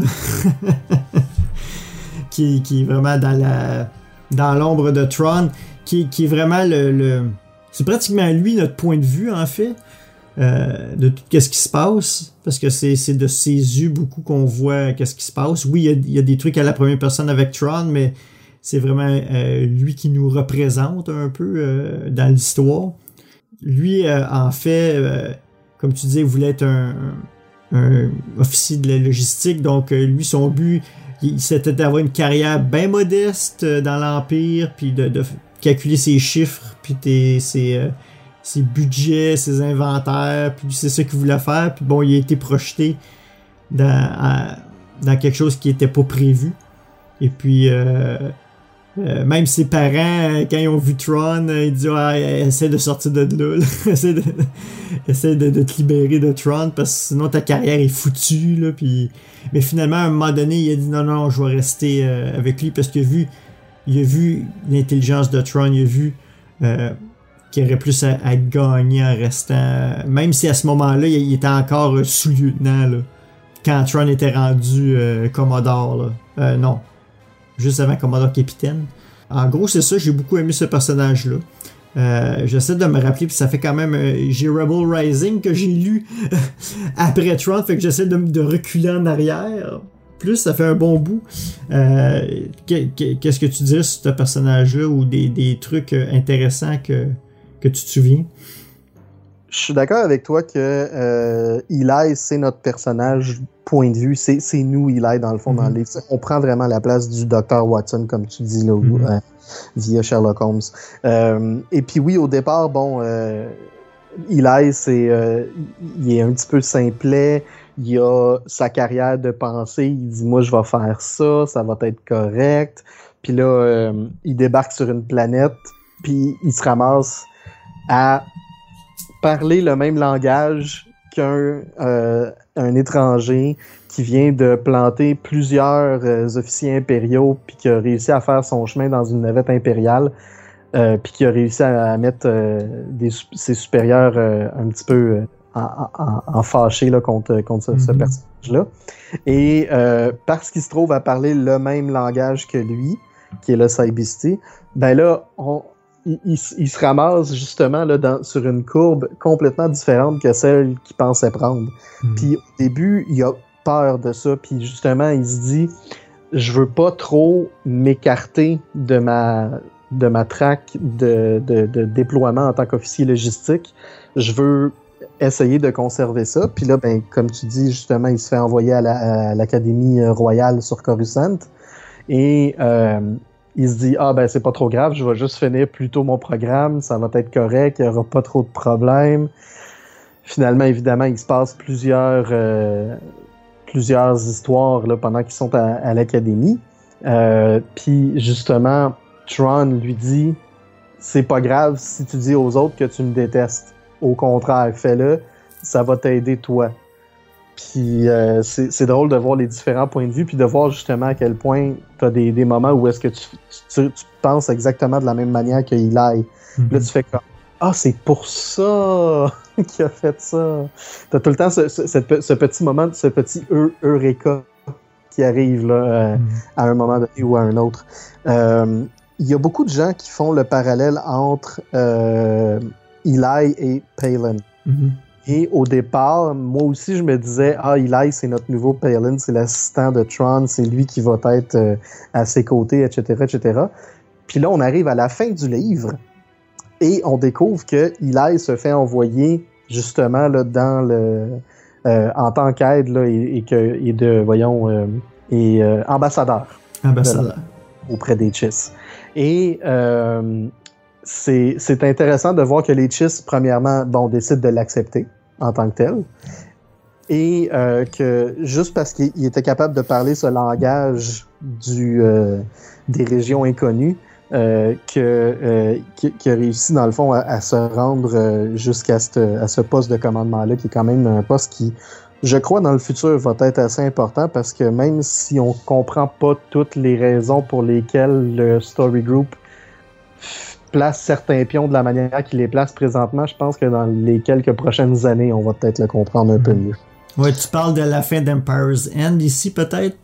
qui, qui est vraiment dans la... dans l'ombre de Tron, qui, qui est vraiment le, le... C'est pratiquement lui, notre point de vue, en fait, euh, de tout ce qui se passe, parce que c'est, c'est de ses yeux beaucoup qu'on voit qu'est-ce qui se passe. Oui, il y, a, il y a des trucs à la première personne avec Tron, mais c'est vraiment euh, lui qui nous représente un peu euh, dans l'histoire. Lui, euh, en fait, euh, comme tu disais, il voulait être un, un officier de la logistique, donc euh, lui, son but... c'était d'avoir une carrière bien modeste dans l'Empire, puis de, de calculer ses chiffres, puis tes, ses, euh, ses budgets, ses inventaires, puis c'est ça qu'il voulait faire. Puis bon, il a été projeté dans, à, dans quelque chose qui n'était pas prévu. Et puis, euh, euh, même ses parents, quand ils ont vu Tron, ils disent ah, « essaie de sortir de là, là. essaie, de, essaie de, de te libérer de Tron, parce que sinon ta carrière est foutue. » là, puis... Mais finalement, à un moment donné, il a dit « Non, non, je vais rester euh, avec lui, parce qu'il a vu, il a vu l'intelligence de Tron, il a vu euh, qu'il aurait plus à, à gagner en restant... Même si à ce moment-là, il, il était encore euh, sous-lieutenant, là, quand Tron était rendu euh, Commodore. Là. Euh, non. Juste avant Commodore Capitaine. En gros, c'est ça, j'ai beaucoup aimé ce personnage-là. Euh, j'essaie de me rappeler, puis ça fait quand même... Euh, j'ai Rebel Rising que j'ai lu après Tron, fait que j'essaie de, de reculer en arrière. Plus, ça fait un bon bout. Euh, qu'est-ce que tu dirais sur ce personnage-là, ou des, des trucs intéressants que, que tu te souviens? je suis d'accord avec toi que euh, Eli, c'est notre personnage point de vue. C'est, c'est nous, Eli, dans le fond, mm-hmm. dans le livre. On prend vraiment la place du docteur Watson, comme tu dis, là, mm-hmm. euh, via Sherlock Holmes. Euh, et puis oui, au départ, bon, euh, Eli, c'est, euh, il est un petit peu simplet. Il a sa carrière de pensée. Il dit, moi, je vais faire ça, ça va être correct. Puis là, euh, il débarque sur une planète, puis il se ramasse à parler le même langage qu'un euh, un étranger qui vient de planter plusieurs euh, officiers impériaux puis qui a réussi à faire son chemin dans une navette impériale euh, puis qui a réussi à, à mettre euh, des, ses supérieurs euh, un petit peu euh, en, en, en fâché là, contre, contre mm-hmm. ce, ce personnage-là. Et euh, parce qu'il se trouve à parler le même langage que lui, qui est le Sybisti, ben là, on Il, il, il se ramasse justement là, dans, sur une courbe complètement différente que celle qu'il pensait prendre. Mm. Puis au début, il a peur de ça, puis justement, il se dit « Je veux pas trop m'écarter de ma, de ma traque de, de, de déploiement en tant qu'officier logistique. Je veux essayer de conserver ça. » Puis là, ben, comme tu dis, justement, il se fait envoyer à, la, à l'Académie royale sur Coruscant. Et... Euh, il se dit « Ah, ben c'est pas trop grave, je vais juste finir plus tôt mon programme, ça va être correct, il n'y aura pas trop de problèmes. » Finalement, évidemment, il se passe plusieurs, euh, plusieurs histoires là, pendant qu'ils sont à, à l'Académie. Euh, Puis, justement, Tron lui dit « C'est pas grave si tu dis aux autres que tu me détestes. Au contraire, fais-le, ça va t'aider toi. » Puis euh, c'est, c'est drôle de voir les différents points de vue, puis de voir justement à quel point tu as des, des moments où est-ce que tu, tu, tu penses exactement de la même manière que Eli. Mm-hmm. Là, tu fais comme « Ah, c'est pour ça qu'il a fait ça! » Tu as tout le temps ce, ce, ce, ce petit moment, ce petit eu, eureka qui arrive là, euh, mm-hmm. à un moment donné ou à un autre. Euh, il y a beaucoup de gens qui font le parallèle entre euh, Eli et Palin. Mm-hmm. Et au départ, moi aussi, je me disais, ah, Eli, c'est notre nouveau Palin, c'est l'assistant de Tron, c'est lui qui va être euh, à ses côtés, et cetera, et cetera. Puis là, on arrive à la fin du livre et on découvre que Eli se fait envoyer justement là, dans le euh, en tant qu'aide là, et, et que et de voyons euh, et euh, ambassadeur, ambassadeur. De, auprès des Chiss. Et euh, C'est, c'est intéressant de voir que les Chiss, premièrement, bon, décident de l'accepter en tant que tel. Et euh, que juste parce qu'il était capable de parler ce langage du, euh, des régions inconnues, euh, que, euh, qu'il a réussi, dans le fond, à, à se rendre euh, jusqu'à cette, à ce poste de commandement-là, qui est quand même un poste qui, je crois, dans le futur, va être assez important parce que même si on comprend pas toutes les raisons pour lesquelles le Story Group place certains pions de la manière qu'il les place présentement, je pense que dans les quelques prochaines années, on va peut-être le comprendre un mmh. peu mieux. Ouais, tu parles de la fin d'Empire's End ici, peut-être?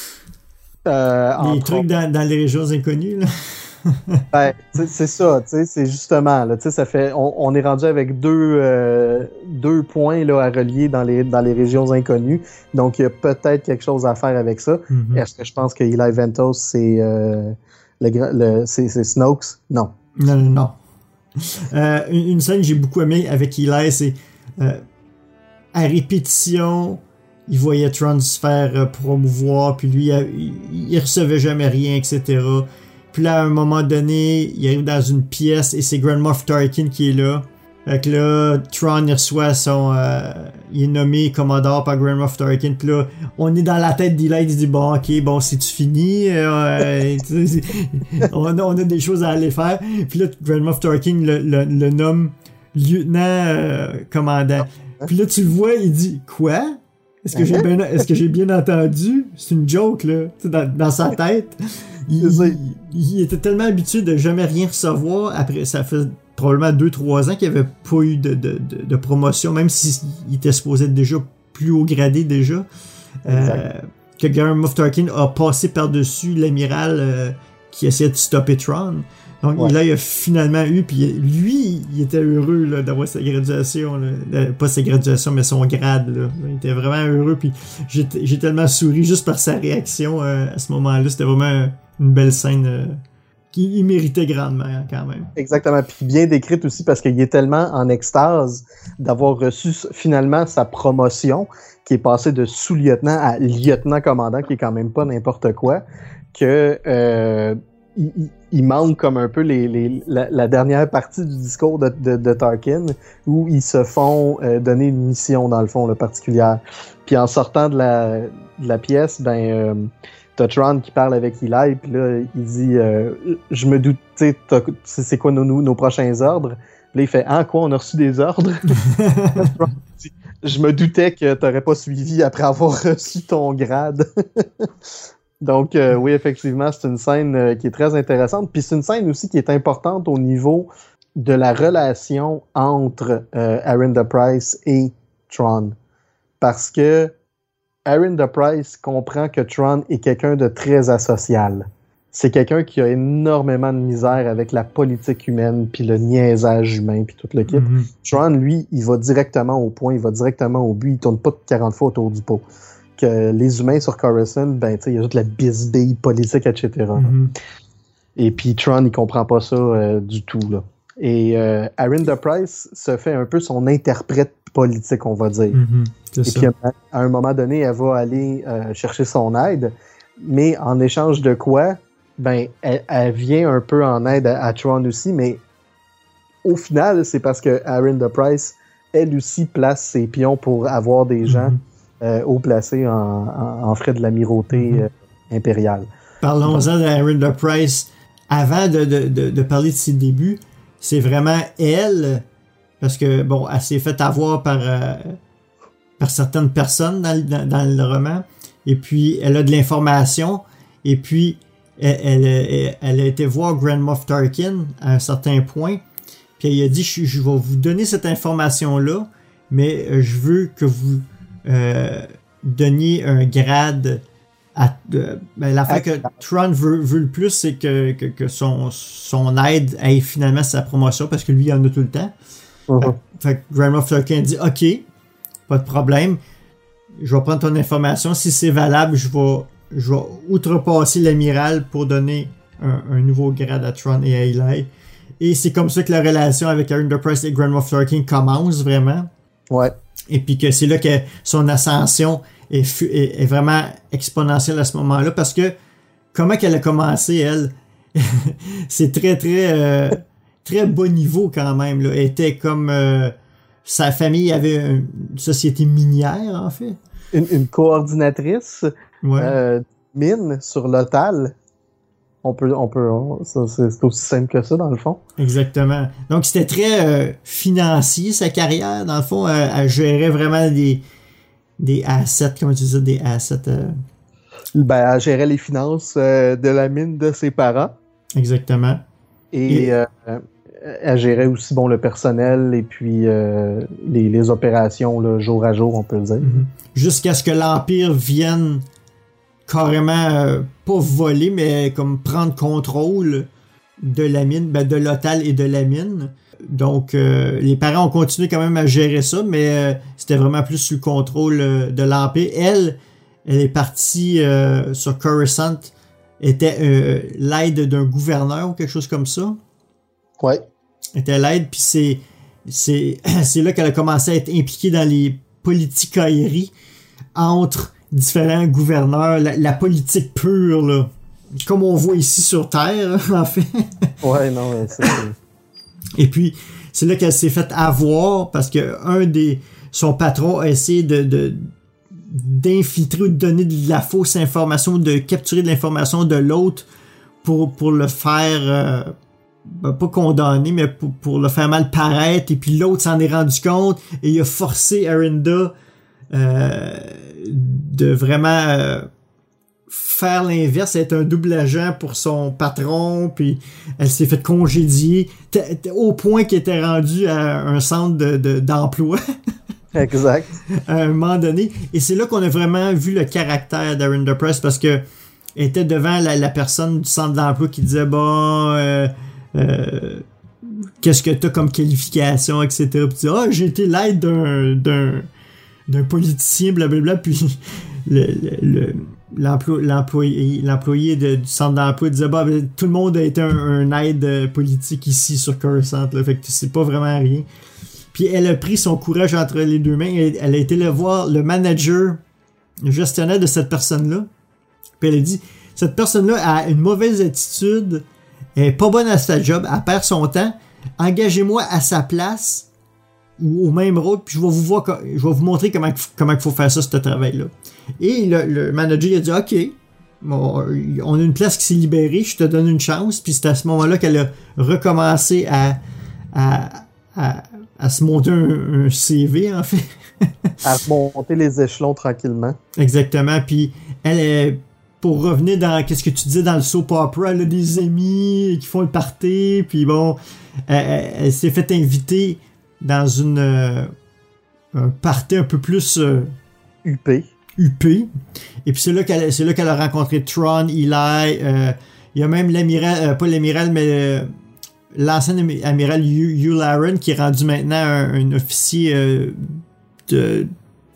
Euh, les trucs dans, dans les régions inconnues, là? Ben, c'est ça, tu sais, c'est justement, là, tu sais, ça fait, on, on est rendu avec deux, euh, deux points, là, à relier dans les, dans les régions inconnues, donc il y a peut-être quelque chose à faire avec ça. Mm-hmm. Est-ce que je pense que Eli Ventos, c'est, euh, le, le, c'est, c'est Snoke? Non. Non, non, non. Euh, une, une scène que j'ai beaucoup aimée avec Eli, c'est euh, à répétition, il voyait Tron se faire euh, promouvoir, puis lui, il, il recevait jamais rien, et cetera. Puis là, à un moment donné, il arrive dans une pièce et c'est Grand Moff Tarkin qui est là. Fait que là, Tron, il reçoit son... Euh, il est nommé commandeur par Grand Moff Tarkin. Puis là, on est dans la tête d'Eli, il dit « Bon, ok, bon, c'est-tu fini? Euh, on, a, on a des choses à aller faire. » Puis là, Grand Moff Tarkin le, le, le nomme lieutenant euh, commandant. Puis là, tu le vois, il dit « Quoi? Est-ce que j'ai bien, est-ce que j'ai bien entendu? » C'est une joke, là, dans, dans sa tête. Il, il, il était tellement habitué de jamais rien recevoir. Après, ça fait probablement deux trois ans qu'il n'y avait pas eu de, de, de, de promotion, même s'il était supposé être déjà plus haut gradé déjà. Euh, que Grand Moff Tarkin a passé par-dessus l'amiral euh, qui essayait de stopper Tron. Donc ouais. Là, il a finalement eu, puis lui, il était heureux là, d'avoir sa graduation, là. Pas sa graduation, mais son grade. Là. Il était vraiment heureux, puis j'ai, j'ai tellement souri juste par sa réaction euh, à ce moment-là. C'était vraiment une belle scène euh, qui il méritait grandement quand même. Exactement, puis bien décrite aussi parce qu'il est tellement en extase d'avoir reçu finalement sa promotion, qui est passé de sous-lieutenant à lieutenant-commandant, qui est quand même pas n'importe quoi, que euh, il, il manque comme un peu les, les, la, la dernière partie du discours de, de, de Tarkin, où ils se font euh, donner une mission, dans le fond, là, particulière. Puis en sortant de la, de la pièce, ben... Euh, t'as Tron qui parle avec Eli, puis là, il dit euh, « Je me doute, tu sais, c'est quoi nos, nos, nos prochains ordres? » Là, il fait « Ah, quoi, on a reçu des ordres? » Je me doutais que t'aurais pas suivi après avoir reçu ton grade. Donc, euh, oui, effectivement, c'est une scène euh, qui est très intéressante. Puis c'est une scène aussi qui est importante au niveau de la relation entre euh, Aaron the Price et Tron. Parce que Aaron the Price comprend que Tron est quelqu'un de très asocial. C'est quelqu'un qui a énormément de misère avec la politique humaine, puis le niaisage humain, puis tout le kit. Mm-hmm. Tron, lui, il va directement au point, il va directement au but, il tourne pas quarante fois autour du pot. Que les humains sur Coruscant, ben, tu sais, il y a toute la bisbille politique, et cetera. Mm-hmm. Et puis Tron, il comprend pas ça euh, du tout, là. Et euh, Aaron the Price se fait un peu son interprète politique, on va dire. Mm-hmm, et puis, à, à un moment donné, elle va aller euh, chercher son aide, mais en échange de quoi, ben, elle, elle vient un peu en aide à, à Tron aussi, mais au final, c'est parce que Aaron the Price, elle aussi, place ses pions pour avoir des gens mm-hmm. euh, haut placés en, en, en frais de l'amirauté mm-hmm. euh, impériale. Parlons-en d'Aaron the Price. Avant de, de, de, de parler de ses débuts, c'est vraiment elle... Parce que, bon, elle s'est fait avoir par, euh, par certaines personnes dans, dans, dans le roman. Et puis, elle a de l'information. Et puis, elle, elle, elle, elle a été voir Grand Moff Tarkin à un certain point. Puis, elle a dit, je, je vais vous donner cette information-là, mais euh, je veux que vous euh, donniez un grade à... Euh, ben, l'affaire que Tron veut, veut le plus, c'est que, que, que son, son aide ait finalement sa promotion, parce que lui, il en a tout le temps. Uh-huh. Fait que Grand Moff Tarkin dit OK, pas de problème, je vais prendre ton information, si c'est valable, je vais, je vais outrepasser l'amiral pour donner un, un nouveau grade à Tron et à Eli. Et c'est comme ça que la relation avec Aaron the Price et Grand Moff Tarkin commence vraiment. Ouais. Et puis que c'est là que son ascension est, est, est vraiment exponentielle à ce moment-là, parce que comment qu'elle a commencé, elle c'est très très euh, très bas niveau quand même, là. Elle était comme... Euh, sa famille avait une société minière, en fait. Une, une coordinatrice ouais. euh, mine sur l'Otal. On peut... On peut on, ça, c'est, c'est aussi simple que ça, dans le fond. Exactement. Donc, c'était très euh, financier, sa carrière. Dans le fond, euh, elle gérait vraiment des, des assets, comment tu dis ça, des assets... Euh... Ben, elle gérait les finances euh, de la mine de ses parents. Exactement. Et... Et... Euh, elle gérait aussi bon le personnel et puis euh, les, les opérations là, jour à jour, on peut le dire. Mm-hmm. Jusqu'à ce que l'Empire vienne carrément, euh, pas voler, mais comme prendre contrôle de la mine, ben de l'Otal et de la mine. Donc, euh, les parents ont continué quand même à gérer ça, mais euh, c'était vraiment plus sous le contrôle euh, de l'Empire. Elle, elle est partie euh, sur Coruscant, était euh, l'aide d'un gouverneur ou quelque chose comme ça. Ouais. Était l'aide, puis c'est, c'est, c'est là qu'elle a commencé à être impliquée dans les politicailleries entre différents gouverneurs, la, la politique pure, là, comme on voit ici sur Terre, en fait. Ouais, non, c'est... Et puis, c'est là qu'elle s'est fait avoir, parce que un des... son patron a essayé de, de d'infiltrer ou de donner de la fausse information, de capturer de l'information de l'autre pour, pour le faire... Euh, Ben, pas condamné, mais pour, pour le faire mal paraître, et puis l'autre s'en est rendu compte, et il a forcé Arinda euh, de vraiment euh, faire l'inverse, être un double agent pour son patron, puis elle s'est fait congédier, t- t- au point qu'elle était rendue à un centre de, de, d'emploi. Exact. À un moment donné. Et c'est là qu'on a vraiment vu le caractère d'Arinda Price, parce que elle était devant la, la personne du centre d'emploi qui disait, bon... Euh, Euh, qu'est-ce que t'as comme qualification, et cetera. Puis tu dis, ah, j'ai été l'aide d'un, d'un, d'un politicien, blablabla. Puis le, le, le, l'emplo- l'employé, l'employé de, du centre d'emploi disait bah, ben, tout le monde a été un, un aide politique ici sur Coruscant, là, fait que c'est pas vraiment rien. Puis elle a pris son courage entre les deux mains, elle, elle a été le voir le manager, le gestionnaire de cette personne-là, puis elle a dit cette personne-là a une mauvaise attitude, elle est pas bonne à sa job, elle perd son temps, engagez-moi à sa place ou au même rôle, puis je vais vous voir, je vais vous montrer comment comment il faut faire ça, ce travail-là. Et le, le manager il a dit ok, bon, on a une place qui s'est libérée, je te donne une chance, puis c'est à ce moment-là qu'elle a recommencé à à, à, à se monter un, un C V en fait. À monter les échelons tranquillement. Exactement, puis elle est pour revenir dans qu'est-ce que tu disais dans le soap opera, elle a des amis qui font le party, puis bon, elle, elle, elle s'est fait inviter dans une euh, un party un peu plus euh, huppé. Huppé. Et puis c'est là qu'elle c'est là qu'elle a rencontré Tron, Eli, euh, il y a même l'amiral, euh, pas l'amiral, mais euh, l'ancien amiral Hugh Laren qui est rendu maintenant un, un officier euh, de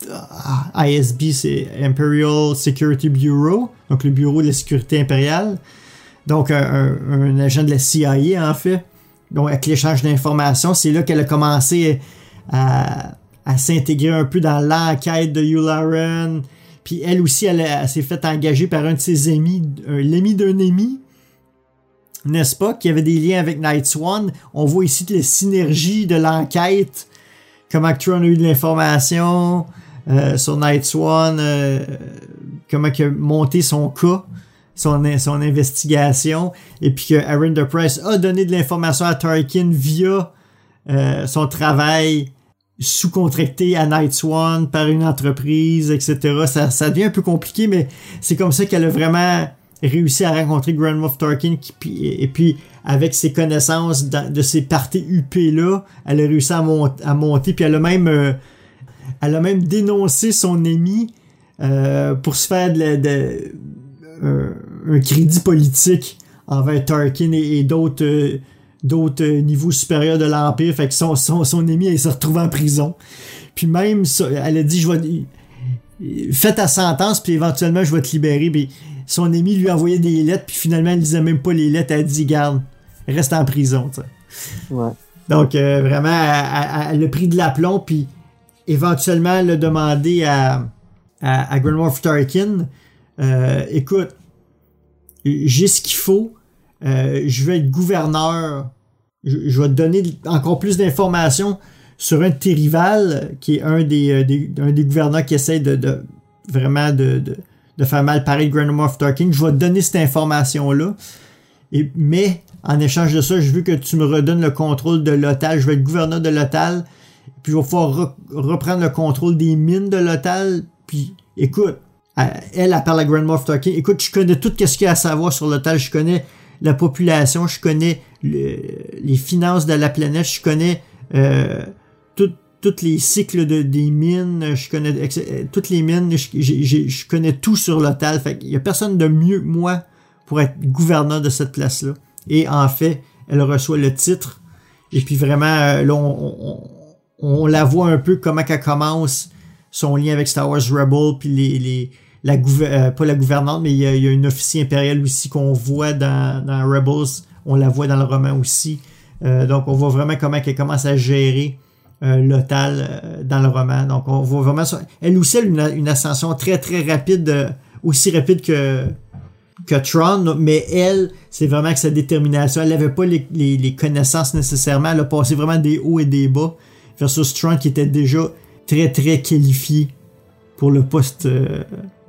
uh, I S B, c'est Imperial Security Bureau, donc le bureau de la sécurité impériale. Donc un, un, un agent de la C I A en fait. Donc avec l'échange d'informations, c'est là qu'elle a commencé à, à s'intégrer un peu dans l'enquête de Hugh Laren. Puis elle aussi, elle, elle s'est fait engager par un de ses amis, euh, l'ami d'un ami, n'est-ce pas, qui avait des liens avec Night Swan. On voit ici la synergie de l'enquête, comment Tron a eu de l'information euh, sur Night Swan, euh, comment il a monté son cas, son, son investigation, et puis que Aaron the Price a donné de l'information à Tarkin via euh, son travail sous-contracté à Night Swan par une entreprise, et cetera. Ça, ça devient un peu compliqué, mais c'est comme ça qu'elle a vraiment réussi à rencontrer Grand Moff Tarkin, qui, et puis avec ses connaissances de, de ces parties U P-là, elle a réussi à, mont, à monter, puis elle a même euh, elle a même dénoncé son ami euh, pour se faire de, de, euh, un crédit politique envers Tarkin et, et d'autres euh, d'autres niveaux supérieurs de l'Empire. Fait que son, son, son ami, elle s'est retrouvée en prison. Puis même, elle a dit, je vais, fais ta sentence, puis éventuellement, je vais te libérer. Puis son ami lui envoyait des lettres, puis finalement, elle lisait même pas les lettres. Elle a dit, garde, reste en prison, tu sais. Ouais. Donc, euh, vraiment, elle, elle, elle a pris de l'aplomb, puis éventuellement, elle a demandé à, à, à Grand Moff Tarkin, euh, écoute, j'ai ce qu'il faut, Euh, je vais être gouverneur, je, je vais te donner encore plus d'informations sur un de tes rivales, qui est un des, des, un des gouverneurs qui essaie de, de vraiment de, de, de faire mal paraître Grand Moff Tarkin. Je vais te donner cette information-là, et, mais en échange de ça, je veux que tu me redonnes le contrôle de Lothal. Je vais être gouverneur de Lothal, puis je vais pouvoir re, reprendre le contrôle des mines de Lothal. Puis écoute, elle, elle parle à Grand Moff Tarkin, écoute, je connais tout ce qu'il y a à savoir sur Lothal, je connais la population, je connais le, les finances de la planète, je connais euh, tous les cycles de, des mines, je connais toutes les mines, je, je, je connais tout sur Lothal. Fait qu'il y a personne de mieux que moi pour être gouverneur de cette place-là. Et en fait, elle reçoit le titre. Et puis vraiment, là, on, on, on la voit un peu comment qu'elle commence son lien avec Star Wars Rebel, puis les... les La gouver- euh, pas la gouvernante, mais il y, a, il y a une officier impériale aussi qu'on voit dans, dans Rebels. On la voit dans le roman aussi. Euh, donc, on voit vraiment comment elle commence à gérer euh, Lothal euh, dans le roman. Donc, on voit vraiment ça. Elle aussi a une, une ascension très, très rapide, euh, aussi rapide que, que Tron, mais elle, c'est vraiment que sa détermination. Elle n'avait pas les, les, les connaissances nécessairement. Elle a passé vraiment des hauts et des bas versus Tron qui était déjà très, très qualifié pour le poste... Euh,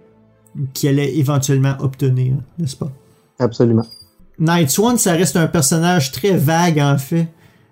qu'il allait éventuellement obtenir, n'est-ce pas? Absolument. Night Swan, ça reste un personnage très vague, en fait.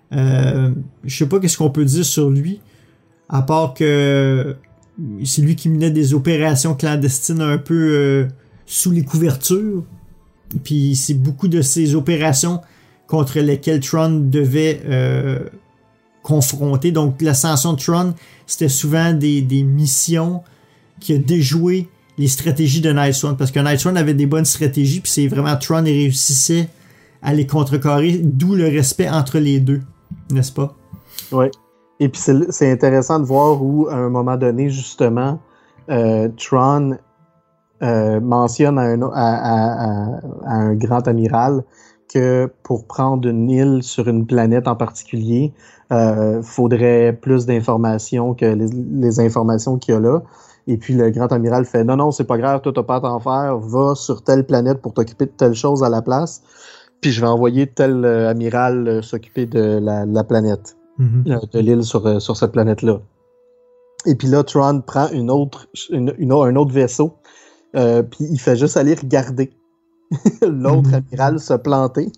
Euh, je sais pas qu'est-ce qu'on peut dire sur lui, à part que c'est lui qui menait des opérations clandestines un peu euh, sous les couvertures. Puis c'est beaucoup de ces opérations contre lesquelles Tron devait euh, confronter. Donc l'ascension de Tron, c'était souvent des, des missions qui a déjoué les stratégies de Night Swan, parce que Night Swan avait des bonnes stratégies, puis c'est vraiment Tron qui réussissait à les contrecarrer, d'où le respect entre les deux, n'est-ce pas? Oui. Et puis c'est, c'est intéressant de voir où, à un moment donné, justement, euh, Tron euh, mentionne à un, à, à, à, à un grand amiral que pour prendre une île sur une planète en particulier, euh, faudrait plus d'informations que les, les informations qu'il y a là. Et puis le grand amiral fait « Non, non, c'est pas grave, toi t'as pas à t'en faire, va sur telle planète pour t'occuper de telle chose à la place, puis je vais envoyer tel euh, amiral euh, s'occuper de la, de la planète, mm-hmm. euh, de l'île sur, euh, sur cette planète-là. » Et puis là, Tron prend une autre, une, une, un autre vaisseau, euh, puis il fait juste aller regarder l'autre mm-hmm. amiral se planter.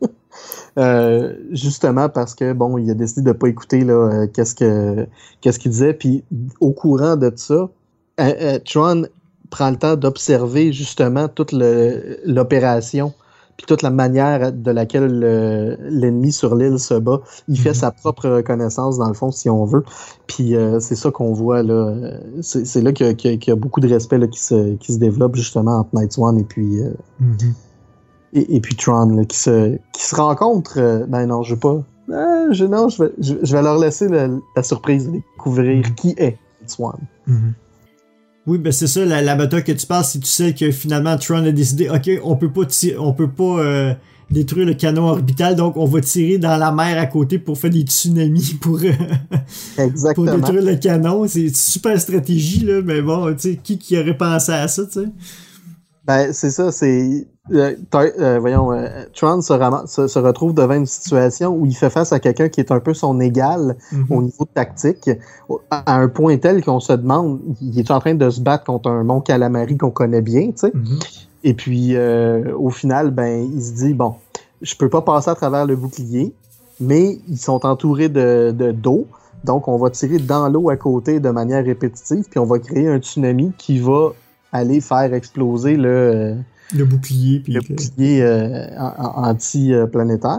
euh, justement parce que, bon, il a décidé de pas écouter là, euh, qu'est-ce que qu'est-ce qu'il disait. Puis au courant de ça, euh, euh, Tron prend le temps d'observer justement toute le, l'opération puis toute la manière de laquelle le, l'ennemi sur l'île se bat. Il mm-hmm. fait sa propre reconnaissance, dans le fond, si on veut. Puis euh, c'est ça qu'on voit, là. C'est, c'est là qu'il y, a, qu'il y a beaucoup de respect là, qui, se, qui se développe, justement, entre Night Swan et puis, euh, mm-hmm. et, et puis Tron, là, qui, se, qui se rencontrent. Euh, ben non, je veux pas... Ah, je, non, je vais, je, je vais leur laisser la, la surprise de découvrir mm-hmm. qui est Night Swan. Mm-hmm. Oui, ben c'est ça, la, la bataille que tu parles, si tu sais que finalement Tron a décidé, ok, on peut pas tirer, on peut pas euh, détruire le canon orbital, donc on va tirer dans la mer à côté pour faire des tsunamis pour, euh, pour détruire le canon. C'est une super stratégie, là, mais bon, tu sais, qui qui aurait pensé à ça, tu sais? Ben, c'est ça, c'est... Euh, euh, voyons, euh, Tron se, ram- se, se retrouve devant une situation où il fait face à quelqu'un qui est un peu son égal mm-hmm. au niveau tactique, à un point tel qu'on se demande, il est en train de se battre contre un Mon Calamari qu'on connaît bien, tu sais. Mm-hmm. Et puis, euh, au final, ben, il se dit, bon, je peux pas passer à travers le bouclier, mais ils sont entourés de, de d'eau, donc on va tirer dans l'eau à côté de manière répétitive, puis on va créer un tsunami qui va aller faire exploser le... Euh, Le bouclier. Puis le que... bouclier euh, anti-planétaire.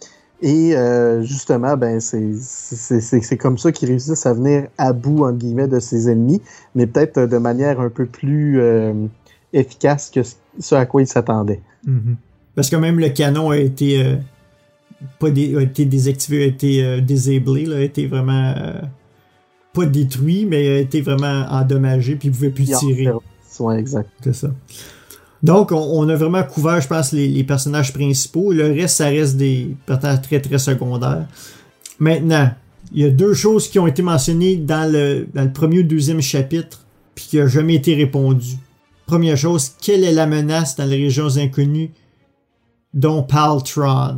Et euh, justement, ben c'est, c'est, c'est, c'est comme ça qu'ils réussissent à venir à bout, entre guillemets, de ses ennemis, mais peut-être de manière un peu plus euh, efficace que ce à quoi ils s'attendaient. Mm-hmm. Parce que même le canon a été, euh, pas dé- a été désactivé, a été euh, disablé, là, a été vraiment... Euh, pas détruit, mais a été vraiment endommagé, puis il ne pouvait plus tirer. Ouais, exact. C'est ça. Donc, on, on a vraiment couvert, je pense, les, les personnages principaux. Le reste, ça reste des personnages très, très secondaires. Maintenant, il y a deux choses qui ont été mentionnées dans le, dans le premier ou deuxième chapitre, puis qui n'ont jamais été répondues. Première chose, quelle est la menace dans les régions inconnues dont parle Tron?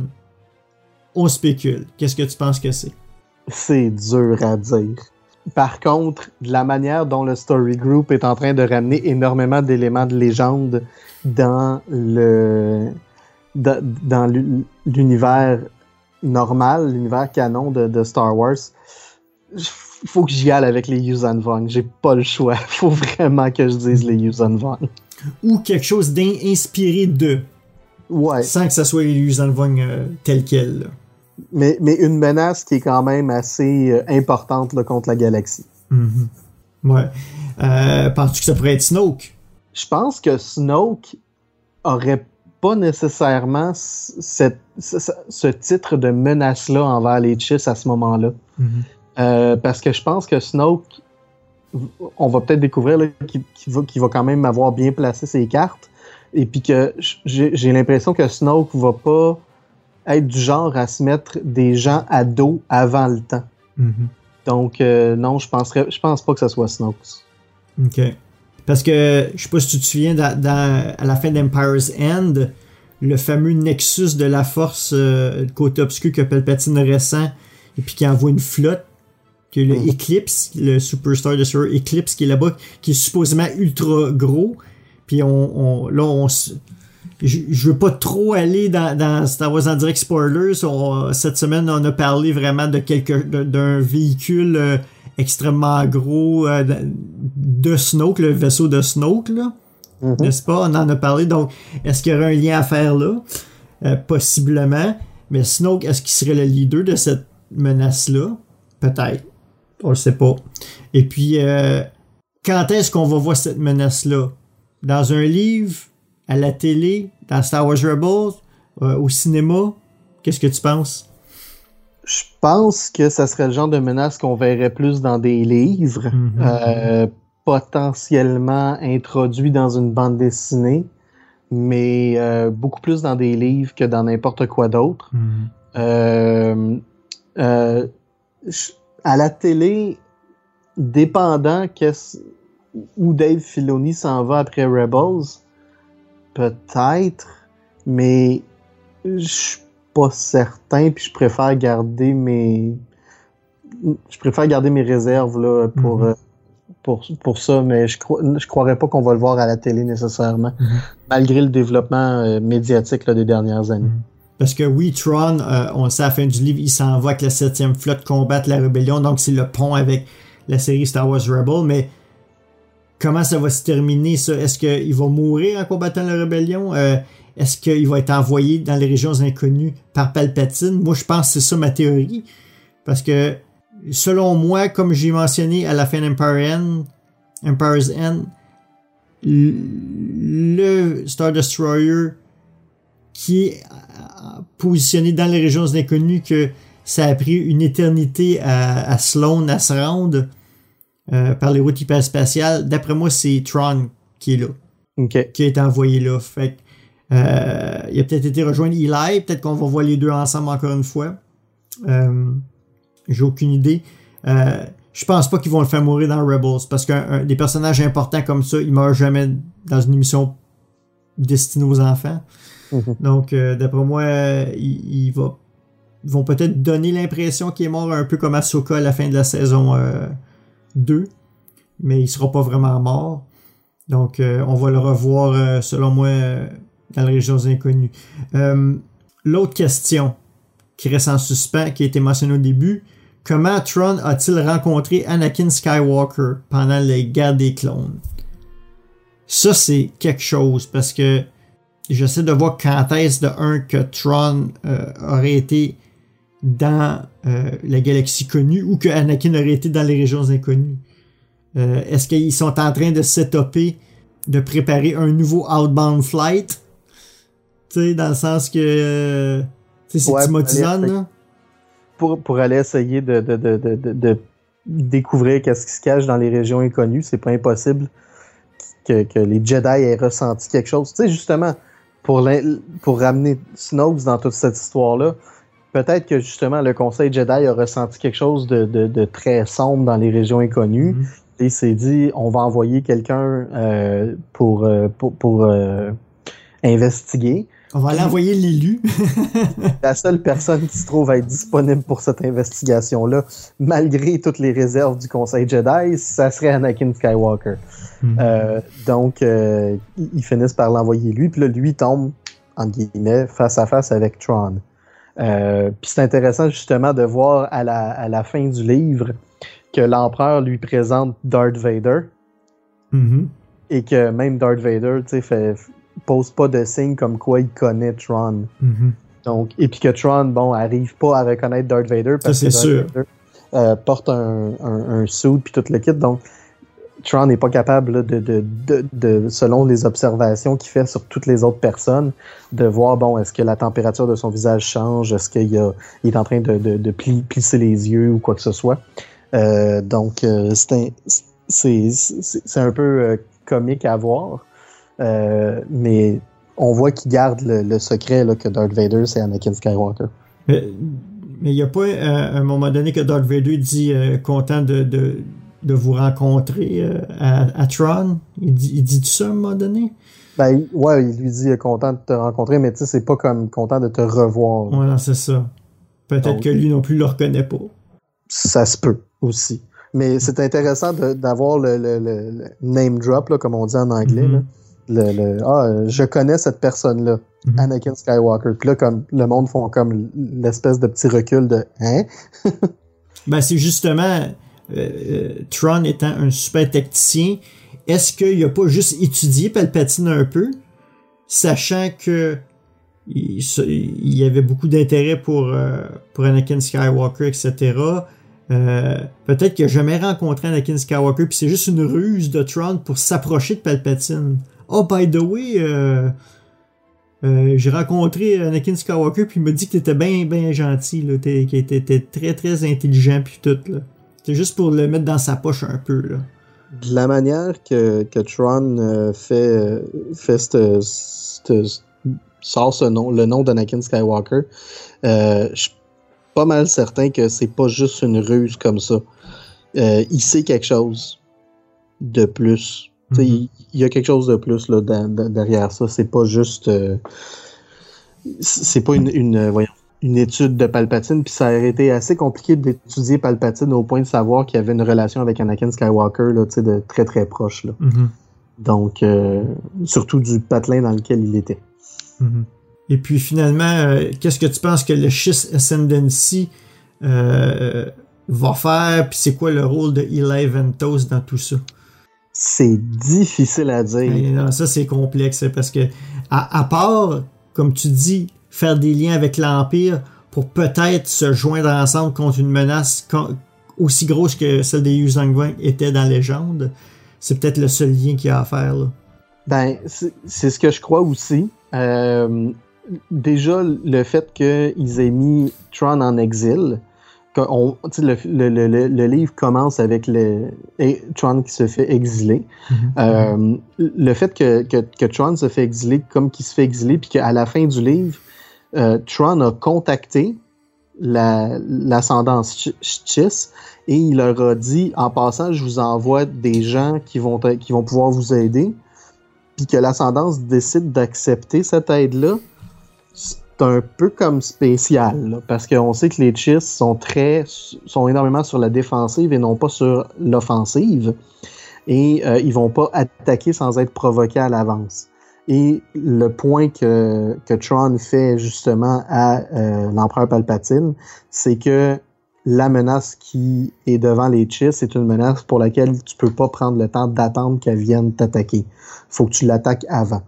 On spécule. Qu'est-ce que tu penses que c'est? C'est dur à dire. Par contre, de la manière dont le Story Group est en train de ramener énormément d'éléments de légende dans le dans, dans l'univers normal, l'univers canon de, de Star Wars, il faut que j'y aille avec les Yuuzhan Vong. J'ai pas le choix. Il faut vraiment que je dise les Yuuzhan Vong. Ou quelque chose d'inspiré de. Ouais. Sans que ça soit les Yuuzhan Vong euh, tel quel, là. Mais, mais une menace qui est quand même assez euh, importante là, contre la galaxie. Mm-hmm. Ouais. Euh, penses-tu que ça pourrait être Snoke? Je pense que Snoke aurait pas nécessairement cette, ce, ce titre de menace-là envers les Chiss à ce moment-là. Mm-hmm. Euh, parce que je pense que Snoke, on va peut-être découvrir là, qu'il, qu'il, va, qu'il va quand même avoir bien placé ses cartes. Et puis que j'ai, j'ai l'impression que Snoke va pas être du genre à se mettre des gens à dos avant le temps. Mm-hmm. Donc, euh, non, je penserais, je pense pas que ce soit Snoke. OK. Parce que, je sais pas si tu te souviens, dans, dans, à la fin d'Empire's End, le fameux Nexus de la Force, euh, le côté obscur que Palpatine ressent, et puis qui envoie une flotte, que le mm. Eclipse, le Superstar Destroyer Eclipse qui est là-bas, qui est supposément ultra gros, puis on, on là, on Je, je veux pas trop aller dans, dans Star Wars en direct spoilers. On, cette semaine, on a parlé vraiment de quelque, de, d'un véhicule euh, extrêmement gros euh, de, de Snoke, le vaisseau de Snoke, là. Mm-hmm. N'est-ce pas? On en a parlé. Donc, est-ce qu'il y aurait un lien à faire là? Euh, possiblement. Mais Snoke, est-ce qu'il serait le leader de cette menace-là? Peut-être. On le sait pas. Et puis, euh, quand est-ce qu'on va voir cette menace-là? Dans un livre? À la télé, dans Star Wars Rebels, euh, au cinéma, qu'est-ce que tu penses? Je pense que ça serait le genre de menace qu'on verrait plus dans des livres. Mm-hmm. Euh, potentiellement introduit dans une bande dessinée, mais euh, beaucoup plus dans des livres que dans n'importe quoi d'autre. Mm. Euh, euh, à la télé, dépendant qu'est-ce, où Dave Filoni s'en va après Rebels, peut-être, mais je suis pas certain, puis je préfère garder mes je préfère garder mes réserves là, pour, mm-hmm. euh, pour, pour ça, mais je crois je croirais pas qu'on va le voir à la télé nécessairement, mm-hmm. malgré le développement euh, médiatique là, des dernières années. Mm-hmm. Parce que oui, Tron, euh, on sait à la fin du livre, il s'en va avec la septième flotte combattre la rébellion, donc c'est le pont avec la série Star Wars Rebels, mais comment ça va se terminer, ça? Est-ce qu'il va mourir en combattant la rébellion? Euh, est-ce qu'il va être envoyé dans les régions inconnues par Palpatine? Moi, je pense que c'est ça ma théorie. Parce que, selon moi, comme j'ai mentionné à la fin d'Empire End, Empire's End, le Star Destroyer qui est positionné dans les régions inconnues, que ça a pris une éternité à, à Sloane à se rendre euh, par les routes hyperspatiales. D'après moi, c'est Tron qui est là. Okay. Qui a été envoyé là. Fait euh, il a peut-être été rejoindre Eli. Peut-être qu'on va voir les deux ensemble encore une fois. Euh, j'ai aucune idée. Euh, je pense pas qu'ils vont le faire mourir dans Rebels, parce que des personnages importants comme ça, ils meurent jamais dans une émission destinée aux enfants. Mm-hmm. Donc, euh, d'après moi, il, il va ils vont peut-être donner l'impression qu'il est mort un peu comme Ahsoka à la fin de la saison euh, deux, mais il sera pas vraiment mort. Donc, euh, on va le revoir, euh, selon moi, euh, dans les régions inconnues. Euh, l'autre question qui reste en suspens, qui a été mentionnée au début, comment Tron a-t-il rencontré Anakin Skywalker pendant les guerres des clones? Ça, c'est quelque chose, parce que j'essaie de voir quand est-ce de un que Tron euh, aurait été dans euh, la galaxie connue, ou que Anakin aurait été dans les régions inconnues. Euh, est-ce qu'ils sont en train de setuper, de préparer un nouveau outbound flight? Tu sais, dans le sens que euh, tu sais, c'est ouais, Timothy Zahn, là. Pour, pour aller essayer de, de, de, de, de, de découvrir qu'est-ce qui se cache dans les régions inconnues, c'est pas impossible que, que les Jedi aient ressenti quelque chose. Tu sais, justement, pour, pour ramener Snoke dans toute cette histoire-là, peut-être que justement le Conseil Jedi a ressenti quelque chose de, de, de très sombre dans les régions inconnues, mm-hmm. et s'est dit, on va envoyer quelqu'un euh, pour, euh, pour, pour euh, investiguer. On va aller envoyer l'élu. La seule personne qui se trouve à être disponible pour cette investigation-là, malgré toutes les réserves du Conseil Jedi, ça serait Anakin Skywalker. Mm-hmm. Euh, donc, euh, ils finissent par l'envoyer lui, puis là, lui tombe, entre guillemets, face à face avec Tron. Euh, puis c'est intéressant justement de voir à la, à la fin du livre que l'empereur lui présente Darth Vader, mm-hmm. et que même Darth Vader, tu sais, fait... pose pas de signe comme quoi il connaît Tron. Mm-hmm. Donc, et puis que Tron, bon, arrive pas à reconnaître Darth Vader parce ça, que Darth sûr. Vader euh, porte un, un, un suit puis tout le kit. Donc, Tron n'est pas capable là, de, de, de, de, selon les observations qu'il fait sur toutes les autres personnes, de voir, bon, est-ce que la température de son visage change, est-ce qu'il a, il est en train de, de, de pli, plisser les yeux ou quoi que ce soit. Euh, donc, euh, c'est, un, c'est, c'est, c'est un peu euh, comique à voir. Euh, mais on voit qu'il garde le, le secret là, que Darth Vader, c'est Anakin Skywalker. Mais il n'y a pas euh, un moment donné que Darth Vader dit euh, content de, de, de vous rencontrer euh, à, à Tron? Il dit, il dit tout ça à un moment donné? Ben, ouais, il lui dit euh, content de te rencontrer, mais tu sais, c'est pas comme content de te revoir. Ouais, non, c'est ça. Peut-être Donc, que lui non plus le reconnaît pas. Ça se peut aussi. Mais c'est intéressant de, d'avoir le, le, le, le name drop, là, comme on dit en anglais, mm-hmm. là. Le, le, ah, je connais cette personne-là, mm-hmm. Anakin Skywalker. Puis là, comme le monde font comme l'espèce de petit recul de hein? Ben, c'est justement euh, Tron étant un super tacticien, est-ce qu'il a pas juste étudié Palpatine un peu, sachant que il, il y avait beaucoup d'intérêt pour, euh, pour Anakin Skywalker, et cetera. Euh, peut-être qu'il a jamais rencontré Anakin Skywalker, puis c'est juste une ruse de Tron pour s'approcher de Palpatine. Oh, by the way, euh, euh, j'ai rencontré Anakin Skywalker, puis il m'a dit que t'étais bien, bien gentil, là, t'es, que t'étais très, très intelligent, puis tout, là. C'est juste pour le mettre dans sa poche un peu, là. de la manière que, que Tron euh, fait, fait c'te, c'te, sort ce nom, le nom d'Anakin Skywalker, euh, je suis pas mal certain que c'est pas juste une ruse comme ça. Euh, il sait quelque chose de plus. Mm-hmm. Il, il y a quelque chose de plus là, de, de, derrière ça. C'est pas juste... Euh, c'est pas une, une, voyons, une étude de Palpatine, puis ça aurait été assez compliqué d'étudier Palpatine au point de savoir qu'il y avait une relation avec Anakin Skywalker là, de très très proche. Là. Mm-hmm. Donc, euh, surtout du patelin dans lequel il était. Mm-hmm. Et puis finalement, euh, qu'est-ce que tu penses que le Chiss Ascendancy euh, va faire, puis c'est quoi le rôle de Eli Ventos dans tout ça? C'est difficile à dire. Et non, ça c'est complexe, parce que à, à part, comme tu dis, faire des liens avec l'Empire pour peut-être se joindre ensemble contre une menace con- aussi grosse que celle des Yuuzhan Vong était dans Légende, c'est peut-être le seul lien qu'il y a à faire, là. Ben, c'est, c'est ce que je crois aussi. Euh, déjà, le fait qu'ils aient mis Tron en exil, on, le, le, le, le livre commence avec le, Tron qui se fait exiler. Mm-hmm. Euh, le fait que, que, que Tron se fait exiler comme qu'il se fait exiler, puis qu'à la fin du livre, euh, Tron a contacté la, l'ascendance Chiss et il leur a dit, en passant, je vous envoie des gens qui vont, qui vont pouvoir vous aider, puis que l'ascendance décide d'accepter cette aide-là. C'est un peu comme spécial, là, parce qu'on sait que les Chiss sont très, sont énormément sur la défensive et non pas sur l'offensive, et euh, ils vont pas attaquer sans être provoqués à l'avance. Et le point que, que Tron fait justement à euh, l'empereur Palpatine, c'est que la menace qui est devant les Chiss, c'est une menace pour laquelle tu peux pas prendre le temps d'attendre qu'elle vienne t'attaquer. Faut que tu l'attaques avant.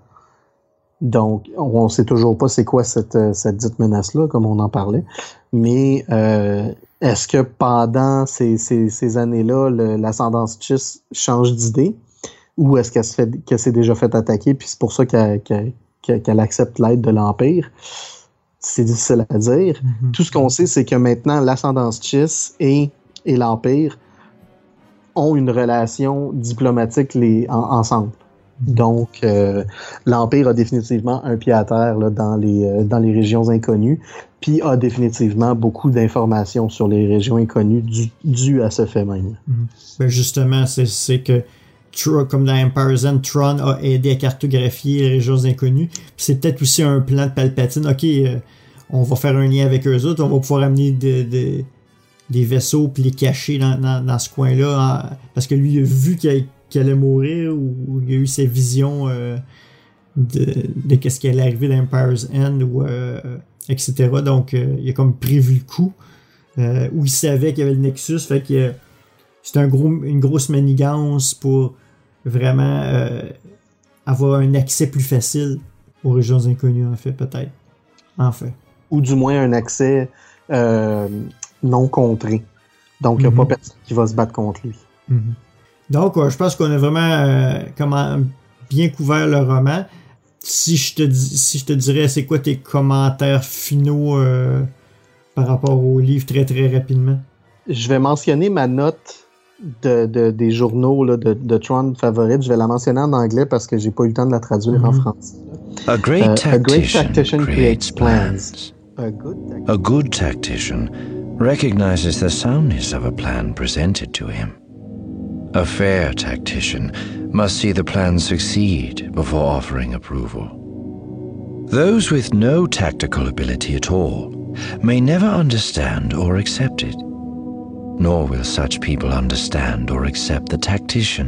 Donc, on sait toujours pas c'est quoi cette, cette dite menace-là, comme on en parlait. Mais euh, est-ce que pendant ces, ces, ces années-là, le, l'ascendance Chiss change d'idée? Ou est-ce qu'elle se fait, qu'elle s'est déjà fait attaquer, puis c'est pour ça qu'elle, qu'elle, qu'elle accepte l'aide de l'Empire? C'est difficile à dire. Mm-hmm. Tout ce qu'on sait, c'est que maintenant, l'ascendance Chiss et, et l'Empire ont une relation diplomatique les, en, ensemble. Mm-hmm. Donc, euh, l'Empire a définitivement un pied à terre là, dans, les, euh, dans les régions inconnues, puis a définitivement beaucoup d'informations sur les régions inconnues dues dû à ce fait même. Mm-hmm. Ben justement, c'est, c'est que comme dans Empire's End, Tron a aidé à cartographier les régions inconnues. Puis c'est peut-être aussi un plan de Palpatine. OK, euh, on va faire un lien avec eux autres, on va pouvoir amener de, de, des vaisseaux puis les cacher dans, dans, dans ce coin-là. En, parce que lui, il a vu qu'il, qu'il allait mourir ou, ou il a eu ses visions euh, de, de qu'est-ce qui allait arriver dans Empire's End, ou, euh, et cetera. Donc, euh, il a comme prévu le coup. Euh, où il savait qu'il y avait le Nexus. Fait que euh, c'était un gros, une grosse manigance pour vraiment euh, avoir un accès plus facile aux régions inconnues, en fait, peut-être. En fait. Ou du moins un accès euh, non contré. Donc, il n'y a mm-hmm. pas personne qui va se battre contre lui. Mm-hmm. Donc, euh, je pense qu'on a vraiment euh, comment, bien couvert le roman. Si je te, dis, si je te dirais, c'est quoi tes commentaires finaux euh, par rapport au livre, très, très rapidement? Je vais mentionner ma note De, de, des journaux là, de, de Tron favorite. Je vais la mentionner en anglais parce que j'ai pas eu le temps de la traduire mm-hmm. en français. A great, uh, tactician, a great tactician creates plans. plans. A, good tactician. a good tactician recognizes the soundness of a plan presented to him. A fair tactician must see the plan succeed before offering approval. Those with no tactical ability at all may never understand or accept it. Nor will such people understand or accept the tactician.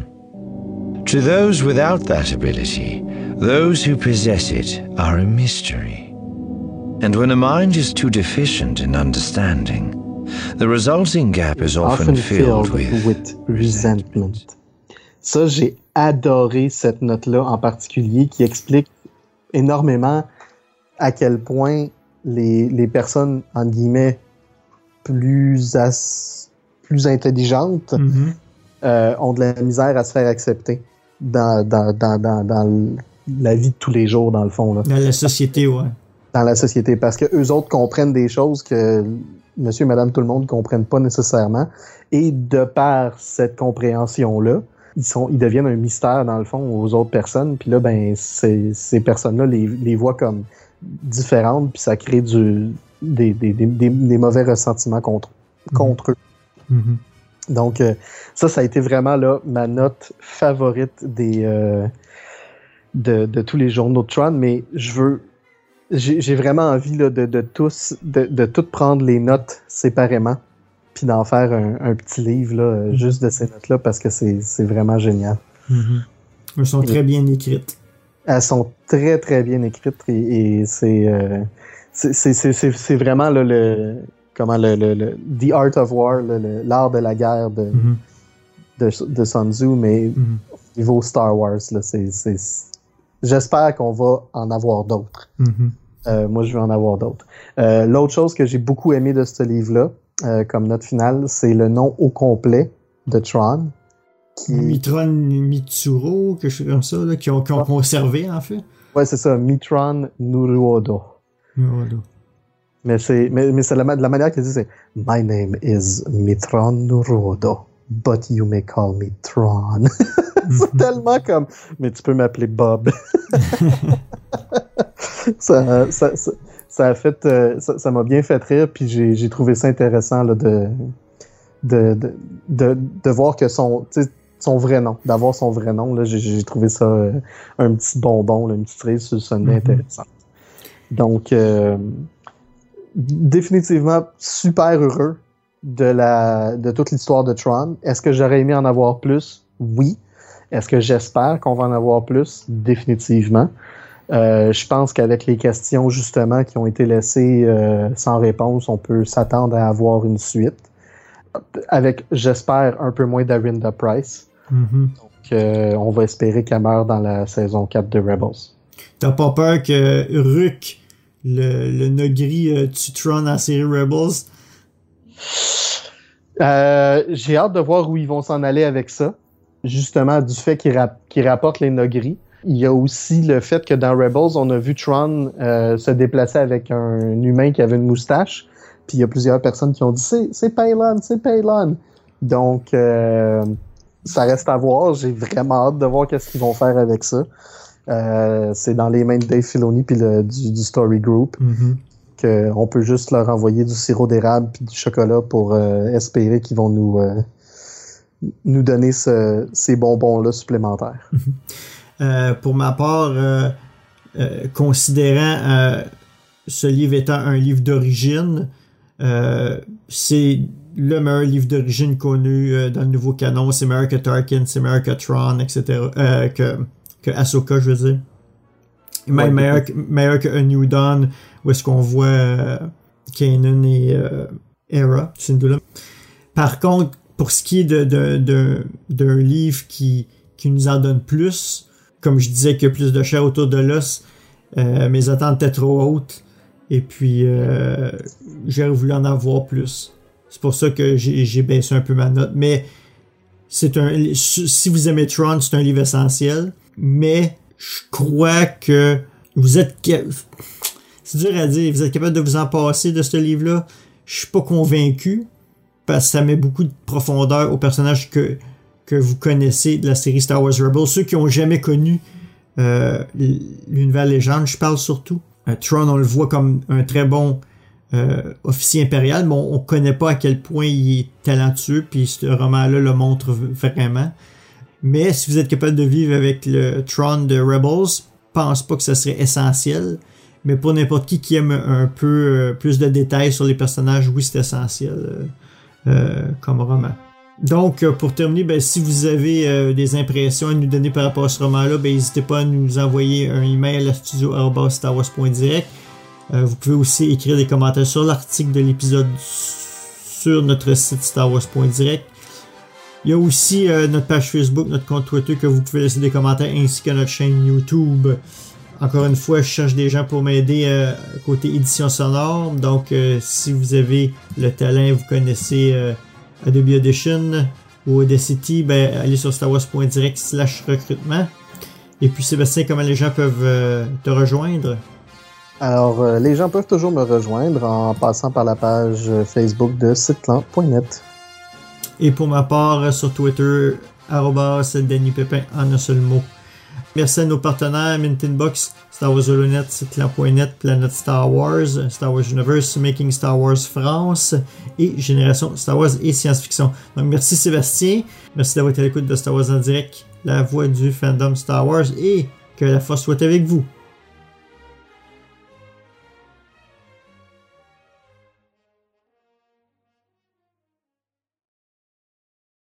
To those without that ability, those who possess it are a mystery. And when a mind is too deficient in understanding, the resulting gap is often, often filled, filled with, with resentment. Ça, j'ai adoré cette note-là en particulier qui explique énormément à quel point les, les personnes, entre guillemets, plus as plus intelligentes mm-hmm. euh, ont de la misère à se faire accepter dans, dans, dans, dans, dans la vie de tous les jours, dans le fond. Là. Dans la société, ouais. Dans la société, parce que eux autres comprennent des choses que monsieur et madame tout le monde ne comprennent pas nécessairement. Et de par cette compréhension-là, ils sont, ils deviennent un mystère dans le fond aux autres personnes. Puis là, ben, ces, ces personnes-là les, les voient comme différentes, puis ça crée du, des, des, des, des mauvais ressentiments contre, mm-hmm. contre eux. Mm-hmm. Donc, euh, ça, ça a été vraiment là ma note favorite des euh, de, de tous les journaux de Tron. Mais je veux, j'ai, j'ai vraiment envie là, de, de tous, de, de tout prendre les notes séparément, puis d'en faire un, un petit livre là, mm-hmm. juste de ces notes-là, parce que c'est, c'est vraiment génial. Mm-hmm. Elles sont très bien écrites. Elles sont très, très bien écrites et, et c'est, euh, c'est, c'est, c'est, c'est, c'est vraiment là, le... comment le, le, le The Art of War, le, le, l'art de la guerre de, mm-hmm. de, de Sun Tzu, mais mm-hmm. au niveau Star Wars, là, c'est, c'est, c'est... j'espère qu'on va en avoir d'autres. Mm-hmm. Euh, moi, je veux en avoir d'autres. Euh, l'autre chose que j'ai beaucoup aimé de ce livre-là, euh, comme note finale, c'est le nom au complet de Tron. Qui... Mitron Mitsuro, quelque chose comme ça, là, qui ont, qui ont conservé, en fait. Ouais, c'est ça, Mitron Nuruodo. Nuruodo. Mais c'est, mais, mais c'est la, de la manière qu'il dit, c'est « My name is Mitron Nuruodo, but you may call me Tron. » C'est mm-hmm. tellement comme « Mais tu peux m'appeler Bob. » ça, ça, ça, ça a fait, euh, ça, ça m'a bien fait rire, puis j'ai, j'ai trouvé ça intéressant là, de, de, de, de, de voir que son, son vrai nom, d'avoir son vrai nom, là, j'ai, j'ai trouvé ça euh, un petit bonbon, là, une petite cerise sur le sonnet mm-hmm. intéressant. Donc, euh, définitivement super heureux de la de toute l'histoire de Tron. Est-ce que j'aurais aimé en avoir plus? Oui. Est-ce que j'espère qu'on va en avoir plus? Définitivement. Euh, je pense qu'avec les questions justement qui ont été laissées euh, sans réponse, on peut s'attendre à avoir une suite. Avec, j'espère, un peu moins d'Arinda Price. Mm-hmm. Donc, euh, on va espérer qu'elle meure dans la saison quatre de Rebels. T'as pas peur que Ruck, le, le Nogri, euh, tue Tron en série Rebels? Euh, j'ai hâte de voir où ils vont s'en aller avec ça. Justement, du fait qu'ils, rap- qu'ils rapportent les Nogri. Il y a aussi le fait que dans Rebels, on a vu Tron euh, se déplacer avec un humain qui avait une moustache. Puis il y a plusieurs personnes qui ont dit « C'est, c'est Paylon, c'est Paylon ». Donc, euh, ça reste à voir. J'ai vraiment hâte de voir qu'est-ce qu'ils vont faire avec ça. Euh, c'est dans les mains de Dave Filoni puis le, du, du Story Group. Mm-hmm. Qu'on peut juste leur envoyer du sirop d'érable puis du chocolat pour euh, espérer qu'ils vont nous, euh, nous donner ce, ces bonbons-là supplémentaires. Mm-hmm. Euh, pour ma part, euh, euh, considérant euh, ce livre étant un livre d'origine, euh, c'est le meilleur livre d'origine connu euh, dans le nouveau canon. C'est meilleur que Tarkin, c'est meilleur que Tron, et cetera. Euh, que, que Ahsoka, je veux dire. Même ouais, meilleur, que, meilleur que A New Dawn, où est-ce qu'on voit euh, Kanan et euh, Hera, Syndulla. Par contre, pour ce qui est de, de, de, d'un livre qui, qui nous en donne plus, comme je disais, qu'il y a plus de chair autour de l'os, euh, mes attentes étaient trop hautes. Et puis, euh, j'aurais voulu en avoir plus. C'est pour ça que j'ai, j'ai baissé un peu ma note. Mais, c'est un, si vous aimez Tron, c'est un livre essentiel. Mais, je crois que vous êtes... C'est dur à dire. Vous êtes capable de vous en passer de ce livre-là? Je suis pas convaincu. Parce que ça met beaucoup de profondeur aux personnages que... que vous connaissez de la série Star Wars Rebels, ceux qui ont jamais connu euh, l'univers légende, je parle surtout. Euh, Tron, on le voit comme un très bon euh, officier impérial, mais on, on connaît pas à quel point il est talentueux, puis ce roman-là le montre vraiment. Mais si vous êtes capable de vivre avec le Tron de Rebels, je pense pas que ça serait essentiel. Mais pour n'importe qui qui aime un peu euh, plus de détails sur les personnages, oui, c'est essentiel euh, euh, comme roman. Donc, pour terminer, ben, si vous avez euh, des impressions à nous donner par rapport à ce roman-là, ben, n'hésitez pas à nous envoyer un email à studio arobase star wars point direct. Euh, vous pouvez aussi écrire des commentaires sur l'article de l'épisode sur notre site star wars point direct. Il y a aussi euh, notre page Facebook, notre compte Twitter que vous pouvez laisser des commentaires, ainsi que notre chaîne YouTube. Encore une fois, je cherche des gens pour m'aider euh, côté édition sonore. Donc, euh, si vous avez le talent, vous connaissez... Euh, Adobe Audition ou Audacity, ben, allez sur star wars point direct slash recrutement. Et puis Sébastien, comment les gens peuvent euh, te rejoindre? Alors, euh, les gens peuvent toujours me rejoindre en passant par la page Facebook de sitlan point net. Et pour ma part, sur Twitter, arobase Danny Pépin en un seul mot. Merci à nos partenaires Mintinbox, Star Wars Holonet, Clan point net, Planète Star Wars, Star Wars Universe, Making Star Wars France et Génération Star Wars et Science-Fiction. Donc merci Sébastien, merci d'avoir été à l'écoute de Star Wars en direct, la voix du fandom Star Wars et que la force soit avec vous.